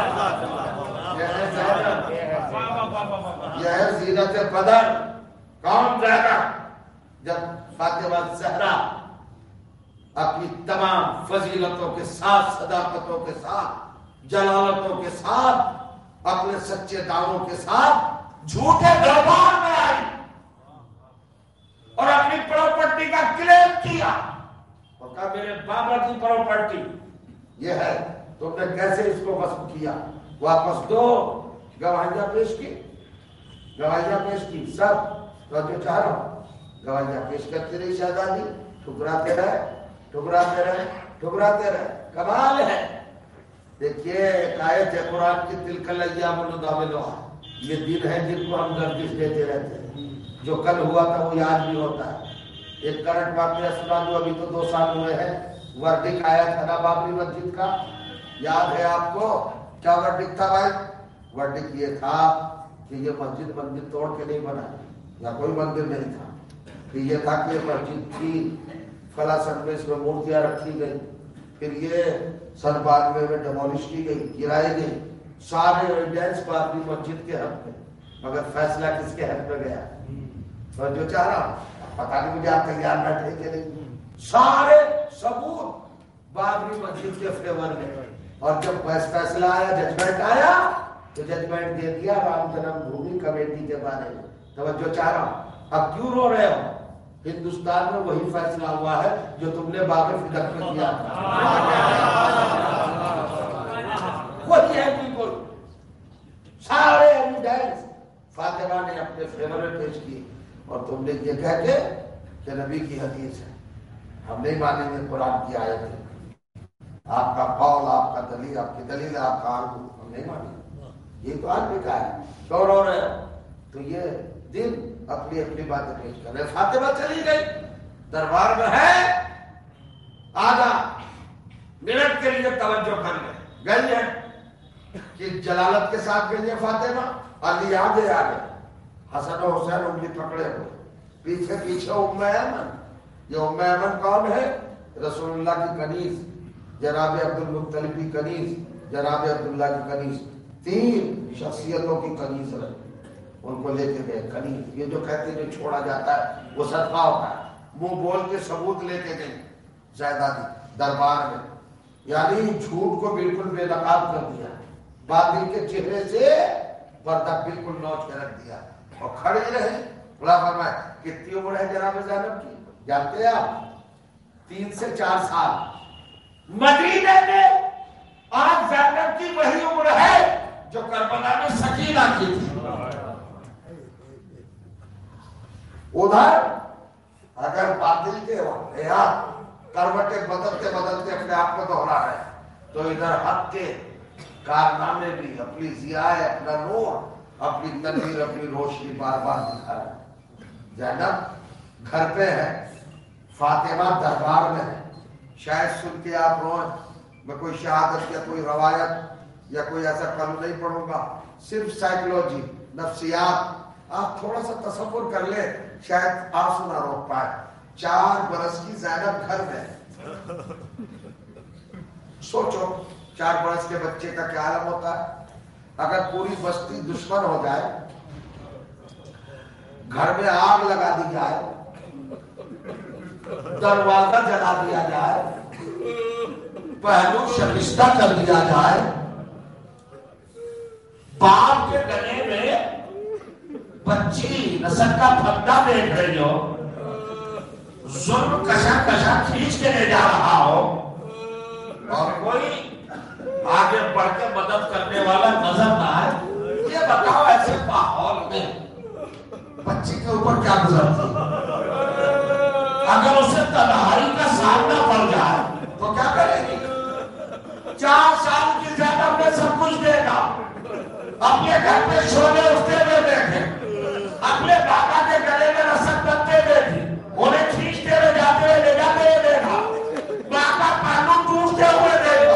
یہ ہے زینت بدر. کون زینب؟ جب فاطمہ زہرا اپنی تمام فضیلتوں کے ساتھ, صداقتوں کے ساتھ, جلالتوں کے ساتھ, اپنے سچے دعووں کے ساتھ جھوٹے دربار میں آئی اور اپنی پراپرٹی کا کلیم کیا اور کہا میرے بابا کی پراپرٹی یہ ہے, تم نے کیسے اس کو غصب کیا, واپس دو. گواہیاں پیش کی, گواہیاں پیش کی, سب تو جو چاہ رہا ہوں گواہیاں پیش کرتے رہی شہزادی, ٹھکراتے رہے, ٹھکراتے رہے, ٹھکراتے رہے. کمال ہے. دیکھیے ایک آیت ہے قرآن کی, تلک الایام نداولها, یہ دن ہے جن کو ہم گردش دیتے رہتے ہیں. جو کل ہوا تھا وہ یاد بھی ہوتا ہے. ایک کرنٹ واقعہ سنا دو, ابھی تو دو سال ہوئے ہیں. ورڈک آیا تھا نا بابری مسجد کا, یاد ہے آپ کو؟ کیا ورڈک تھا بھائی؟ ورڈک یہ تھا کہ یہ مسجد مندر توڑ کے نہیں بنا, یا کوئی مندر نہیں تھا, کہ یہ تھا کہ یہ مسجد تھی, فلاں سن میں اس میں مورتیاں رکھی گئی, پھر یہ سن بانوے میں ڈیمولش کی گئی, گرائی گئی. سارے ایویڈنس بابری مسجد کے حق میں, مگر فیصلہ کس کے حق میں گیا؟ تو جو چاہ رہا پتا نہیں مجھے آپ تیار بیٹھے کہ نہیں, سارے ثبوت بابری مسجد کے فیور میں. اور جب فیصلہ آیا, ججمنٹ آیا, تو ججمنٹ دے دیا رام جنم بھومی کمیٹی کے بارے میں. توجہ چاہ رہا ہوں. اب کیوں رو رہے ہو؟ ہندوستان میں وہی فیصلہ ہوا ہے جو تم نے باغ فدق میں کیا تھا, وہی ہے بالکل. سارے ایویڈنس فاطمہ نے اپنے فیور میں پیش کیے, اور تم نے یہ کہہ کے کہ نبی کی حدیث ہے, ہم نہیں مانیں گے قرآن کی آیت ہے, آپ کا قول, آپ کا دلیل, آپ کی دلیل, آپ کا آرگو, ہم نہیں مانیں گے. یہ تو آج بھی کہا ہے. کیوں رو رہے ہو؟ تو یہ دن اپنی اپنی باتیں پیش کر رہے. فاطمہ چلی گئی, دربار میں ہے, آدھا منٹ کے لیے توجہ کر لیں, گئی ہے کہ جلالت کے ساتھ گئی ہے فاطمہ. علی آگے آگے, حسن و حسین انگلی پکڑے ہوئے, پیچھے پیچھے ام ایمن. یہ ام ایمن کون ہے؟ رسول اللہ کی کنیز, جناب عبد المطلب کی کنیز, جناب عبداللہ کی کنیز. تین شخصیتوں کی کنیز رہی، ان کو لے کے گئے کنیز، یہ جو کہتے ہیں جو چھوڑا جاتا ہے وہ صدقہ ہوتا ہے، منہ بول کے ثبوت لے کے گئی زیدہ دربار میں، یعنی جھوٹ کو بالکل بے نقاب کر دیا، باطل کے چہرے سے پردہ بالکل نوچ کے رکھ دیا اور کھڑے رہے۔ بلا فرمائے کتنی عمر ہے جناب زینب کی جانتے ہیں آپ؟ تین سے چار سال مدینے میں آج زینب کی وہی عمر ہے جو کربلا میں سکینہ کی تھی۔ ادھر اگر باطل کے واقعات کروٹیں بدلتے بدلتے اپنے آپ کو دوہرا رہے تو ادھر حق کے کارنامے بھی اپنی ضیاء، اپنا نور، اپنی تنویر، اپنی روشنی بار بار دکھا رہے ہیں۔ زینب گھر پہ ہے، فاطمہ دربار میں ہے، شاید سن کے آپ روئیں، میں کوئی شہادت یا کوئی روایت یا کوئی ایسا پہلو نہیں پڑھوں گا، صرف سائیکولوجی، نفسیات، آپ تھوڑا سا تصور کر لیں، شاید آنسو نہ روک پائے۔ چار برس کی زینب گھر میں، سوچو چار برس کے بچے کا کیا عالم ہوتا ہے؟ اگر پوری بستی دشمن ہو جائے، گھر میں آگ لگا دی جائے، دروازہ جلا دیا جائے، پہلو شکستہ کر دیا جائے، باپ کے گلے میں بچی نسل کا پھندا دیکھ رہی ہو، ظلم کشا کشا کھینچ کے لے جا رہا ہو، اور کوئی آگے بڑھ کے مدد کرنے والا نظر نہ آئے، یہ بتاؤ ایسے ماحول میں بچی کے اوپر کیا گزرتی؟ اگر اسے تنہائی کا سامنا پڑ جائے تو کیا کرے گی؟ چار سال کی زینب میں سب کچھ دے گا، اپنے گھر پہ شولے اٹھتے ہوئے دیکھے، اپنے بابا کے گلے میں رسک بنتے دیکھی، انہیں کھینچتے ہوئے جاتے ہوئے لے جاتے ہوئے دیکھا، بابا پانو ٹوٹتے ہوئے دیکھا،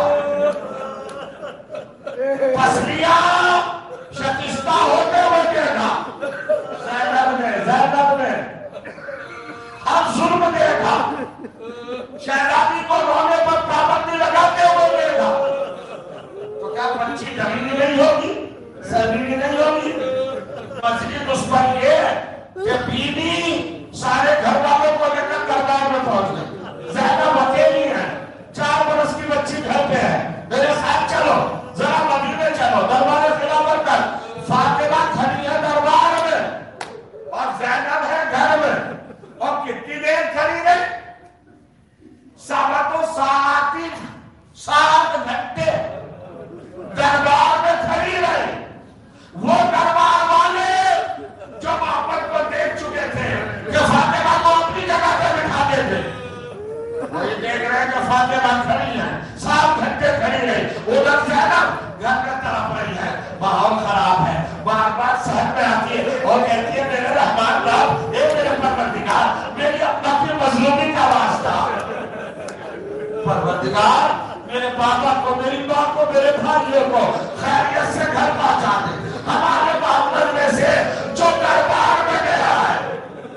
پسلیاں شکستہ ہوتے ہوئے دیکھا، زینب نے زینب نے ہر ظلم دیکھا، شہزادی کو رونے پر پابندی لگاتے ہوئے دیکھا، تو کیا بچی ڈری نہیں ہوگی، سہری نہیں ہوگی؟ مسئلہ دشمن یہ ہے کہ بیوی سارے گھر والوں کو لے کر دربار میں پہنچ گئی، زینب اکیلی ہے، چار برس کی بچی گھر پہ ہے، میرے ساتھ چلو ذرا مدینے چلو، دربار خلافت کر، فاطمہ کھڑی ہے دربار میں اور زینب ہے گھر میں، اور کتنی دیر کھڑی رہی؟ ساعتوں ساعتی سات گھنٹے دربار میں کھڑی رہی۔ وہ دربار والے جو محبت کو دیکھ چکے تھے کہ فاطمہ کو اپنی جگہ پہ بٹھاتے تھے، وہی دیکھ رہے ہیں کہ فاطمہ کھڑی ہے، سات گھنٹے کھڑی رہی، ادھر زینب گھر میں تڑپ رہی ہے، ماحول خراب ہے، بار بار سہن میں آتی ہے اور کہتی ہے میرے رحمان رب، اے میرے پروردگار، میری اپنا کی مظلومی کا واسطہ، پروردگار میرے بابا کو، میری ماں کو، میرے بھائیوں کو خیریت سے گھر پہنچا دے، ہمارے معاملے میں سے جو دربار میں گیا ہے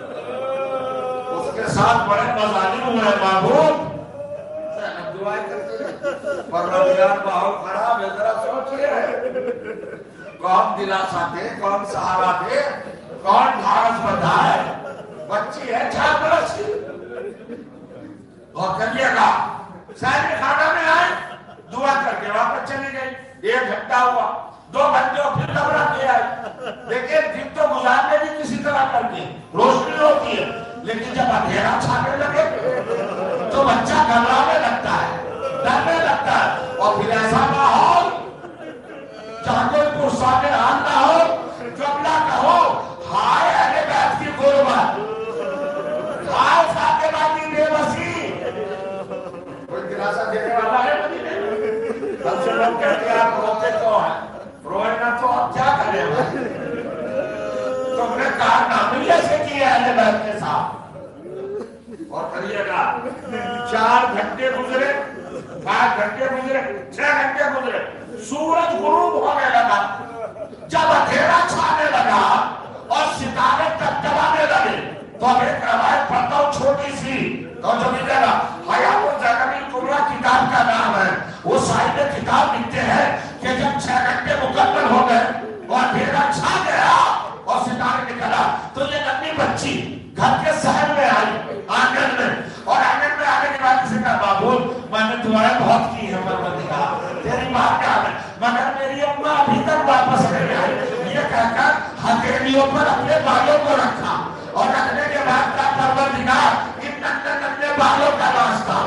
اس کے ساتھ بڑے مظالم ہوئے معبود، دعائیں کرتے ہیں پروردگار ماحول خراب ہے، ذرا سوچئے کون دلاسا دے، کون سہارا دے، کون ڈھارس بندھائے، بچی ہے چار برس کی، اور کریے گا سارے خانہ میں آئے، دعا کر کے واپس چلی گئی، ایک گھنٹہ ہوا، دو گھنٹے اور پھر دبرا کے آئی، لیکن دن تو گزارنے بھی کسی طرح کر کے روشنی ہوتی ہے، لیکن جب اندھیرا چھانے لگے تو بچہ گھبرانے لگتا ہے، ڈرنے لگتا ہے، اور پھر ایسا ماحول جہاں کوئی پرسان حال نہ ہو، جملہ کہو ہائے اہل بیت کی قربت، ہائے فاطمہ کی بے بسی، کوئی دلاسا دینے والا ہے مدینے میں؟ ہم سے لوگ کہتے ہیں آپ روتے تو ہیں، روئے نہ تو آپ کیا کریں بھائی؟ تم نے کارنامے ایسے کیے اہل بیت کے ساتھ، اور کریے گا چار گھنٹے گزرے، پانچ گھنٹے گزرے، چھ گھنٹے گزرے، سورج غروب ہونے لگا، جب اندھیرا چھانے لگا اور ستارے ٹکٹکانے لگے تو اب ایک روایت پڑھتا ہوں چھوٹی سی، تو جو ملے گا حیات الزینب الکبریٰ کتاب کا نام ہے، وہ صاحب کتاب لکھتے ہیں کہ جب چھ گھنٹے مکمل بیویوں پر اپنے بالوں کو رکھا اور رکھنے کے بعد کا پروردگار ان ننھے ننھے بالوں کا واسطہ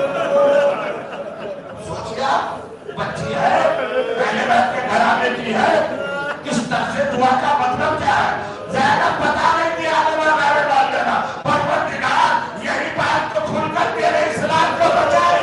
سوچیا بچی ہے پہلے بیٹھ کے گھرانے کی ہے کس طرح سے دعا کا مطلب کیا ہے زینب بتا نہیں کہ آدمہ میرے ڈال دینا پروردگار یہی بات تو کھل کر تیرے اسلام کو بچائے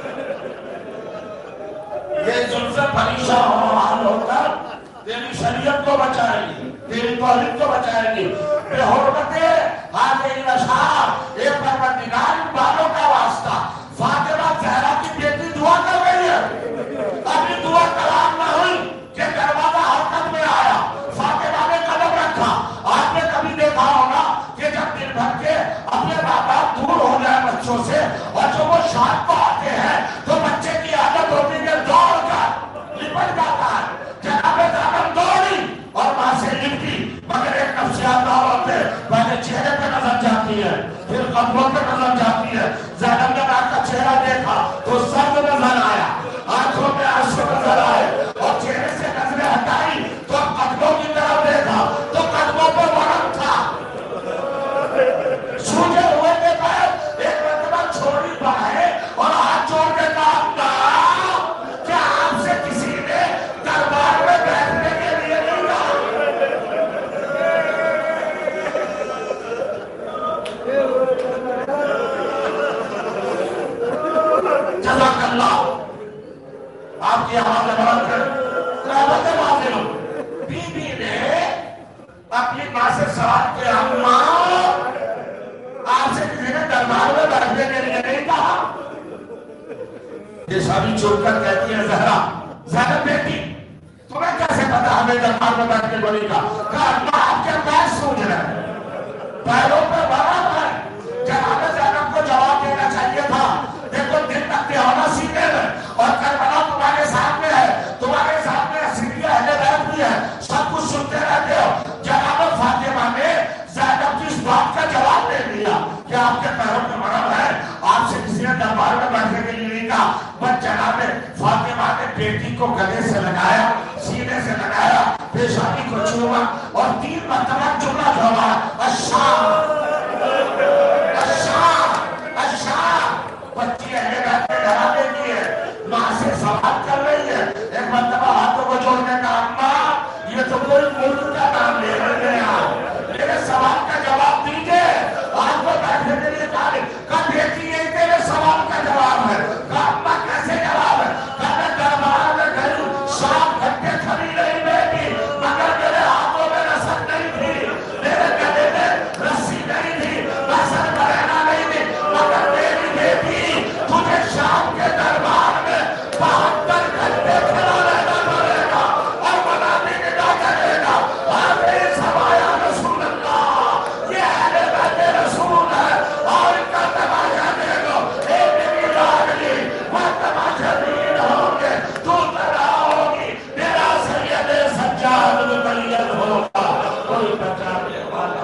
یہ ظلم پریشان ہو کر تیری شریعت کو بچائے گی تیری توحید کو بچائے گی بے حرمت حاضر نشار اے پروردگار ان بالوں کا واسطہ فاطمہ زہرا کی بیٹی دعا کر رہی ہے ابھی دعا کلام نہ ہوئی کہ دروازہ حرکت میں آیا فاطمہ نے قدم رکھا آپ نے کبھی دیکھا ہوگا کہ جب دن بھر کے اپنے باپ باپ دور ہو جائے بچوں سے اور جو وہ شام کو آتے ہیں تو بچے کی عادت ہوتی ہے دوڑ کر لپٹ جاتا ہے جناب زینب دوڑی اور وہاں سے لپٹی مگر ایک نفسیات دعوت ہے پہلے چہرے پہ نظر جاتی ہے پھر قدموں پہ نظر جاتی ہے زینب نے آپ کا چہرہ دیکھا تو سرد نظر آیا آنکھوں میں آنسو نظر آئے اور چہرے سے نظریں ہٹائی تو قدموں کی طرف دیکھا تو قدموں پہ ورم تھا سوجے ہوئے کے بعد ایک مرتبہ چھوڑی باہیں اور ہاتھ جوڑ کے کہا کیا آپ سے کسی نے دربار میں بیٹھنے کے لیے نہیں کہا جزاک اللہ آپ کی آواز بلند کر رحمت واضح ہو بی بی نے اپنی ماں سے سوال کیا اماں آپ سے کسی نے دربار میں بیٹھنے کے لیے نہیں کہا یہ سبھی چھوڑ کر کہتی ہے زہرا زینب بیٹی تمہیں کیسے پتا ہمیں دربار میں بیٹھنے کو نہیں کہا کہا اماں آپ کے پیر سوج رہے ہیں پیروں پہ برابر ہے جناب زینب کو جواب دینا چاہیے تھا دیکھو دل تک ہونا سینے میں اور کربلا تمہارے سامنے ہے تمہارے سامنے سیریہ اہل بیت بھی ہے سب کچھ سنتے رہتے ہو جناب فاطمہ نے زینب کی اس بات کا جواب دے دیا کہ آپ کے پیروں میں مرض ہے آپ سے کسی نے دربار میں بیٹھنے کے لیے نہیں کہا بس جناب فاطمہ نے بیٹی کو گلے سے لگایا سینے سے لگایا پیشانی کو چھوما اور تین مرتبہ جملہ دھوڑا الشام الشام الشام بچی اہل بیت کے گھرانے کی ہے ماں سے سوال کر رہی ہے ایک مرتبہ ہاتھوں کو جوڑنے کا اماں یہ تو کوئی ملک کا نام لے رہے ہیں میرے سوال کا جواب دیجئے آپ کو بیٹھنے کے لیے کہا بیٹی یہی تیرے سوال کا جواب ہے کہا اماں کیسے جواب ہے کہا میں دربار میں گھر سات گھنٹے کھڑی رہی بیٹی مگر میرے ہاتھوں میں رسن نہیں تھی میرے گلے میں رسی نہیں تھی رسن برینا نہیں تھی مگر میری بیٹی تجھے شام کے دربار میں بہتر گھنٹے کھڑا رہنا پڑے گا اور منانے کے نہ کرے گا آمین سمایا رسول اللہ یہ اہل بیت رسول ہے اور ان کا تماشا دے دو ایک بھی لاگلی وہ تماشا دین ہوں گے تو ترا ہوگی میرا سید سجاد مقید ہوگا کوئی بچانے والا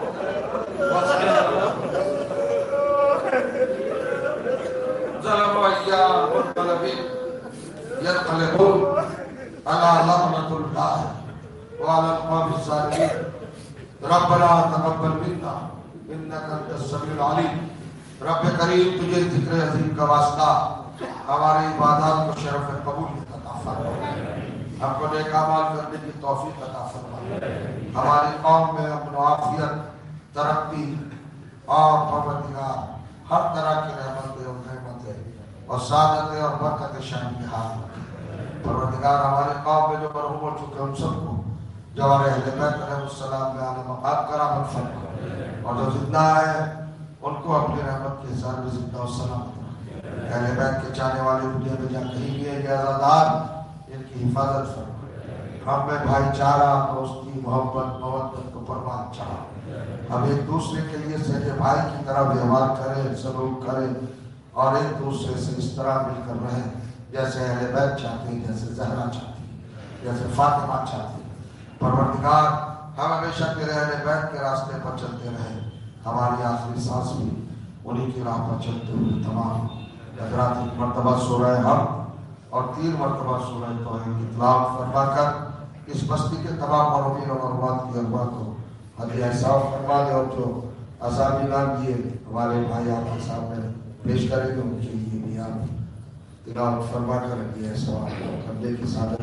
ظلم ایام منقلبین ينقلبون على لعنة الله وعلى القوم الظالمين ربنا تقبل منا انك انت السميع العليم رب کریم تجھے ذکر عظیم کا واسطہ ہماری عبادات کو شرف قبول عطا فرما ہم کو نیک اعمال کرنے کی توفیق عطا فرما ہماری قوم میں امن و عافیت ترقی اور پروردگار ہر طرح کی رحمتیں اور نعمتیں اور سعادتیں اور برکت شان کے حال پروردگار ہمارے قوم میں جو مرحوم ہو چکے ان سب کو جوار اہل بیت علیہ السلام میں آنے مقام کرام فرما اور جو زندہ ہے ان کو اپنی رحمت کے ساتھ میں زندہ و سلامت رکھ اہل بیت کے چاہنے والے دنیا میں جا کہیں بھی ہیں اجازادار ان کی حفاظت فرما ہم میں بھائی چارہ دوستی محبت مودت کو پروان چاہا ہم ایک دوسرے کے لیے سہے بھائی کی طرح ویوہار کریں سلوک کریں اور ایک دوسرے سے اس طرح مل کر رہیں جیسے اہل بیت چاہتے ہیں جیسے زہرا چاہتی ہے جیسے فاطمہ چاہتی ہے پروردگار ہم ہمیشہ تیرے اہل بیت کے راستے پر چلتے رہیں ہماری آخری سانس بھی انہی کی راہ پر چلتے ہوئے تمام حضرات ایک مرتبہ سورہ حق اور تین مرتبہ سورہ توحید کی تلاوت فرما کر اس بستی کے تمام معروفین اور معلومات کی ارواح کو ہدیہ صاف فرما دے، اور جو عذاب انعام دیے ہمارے بھائی آپ کے سامنے پیش کریں گے ان کے لیے بھی آپ تلاوت فرما کر ہدیہ ثواب کرنے کی سعادت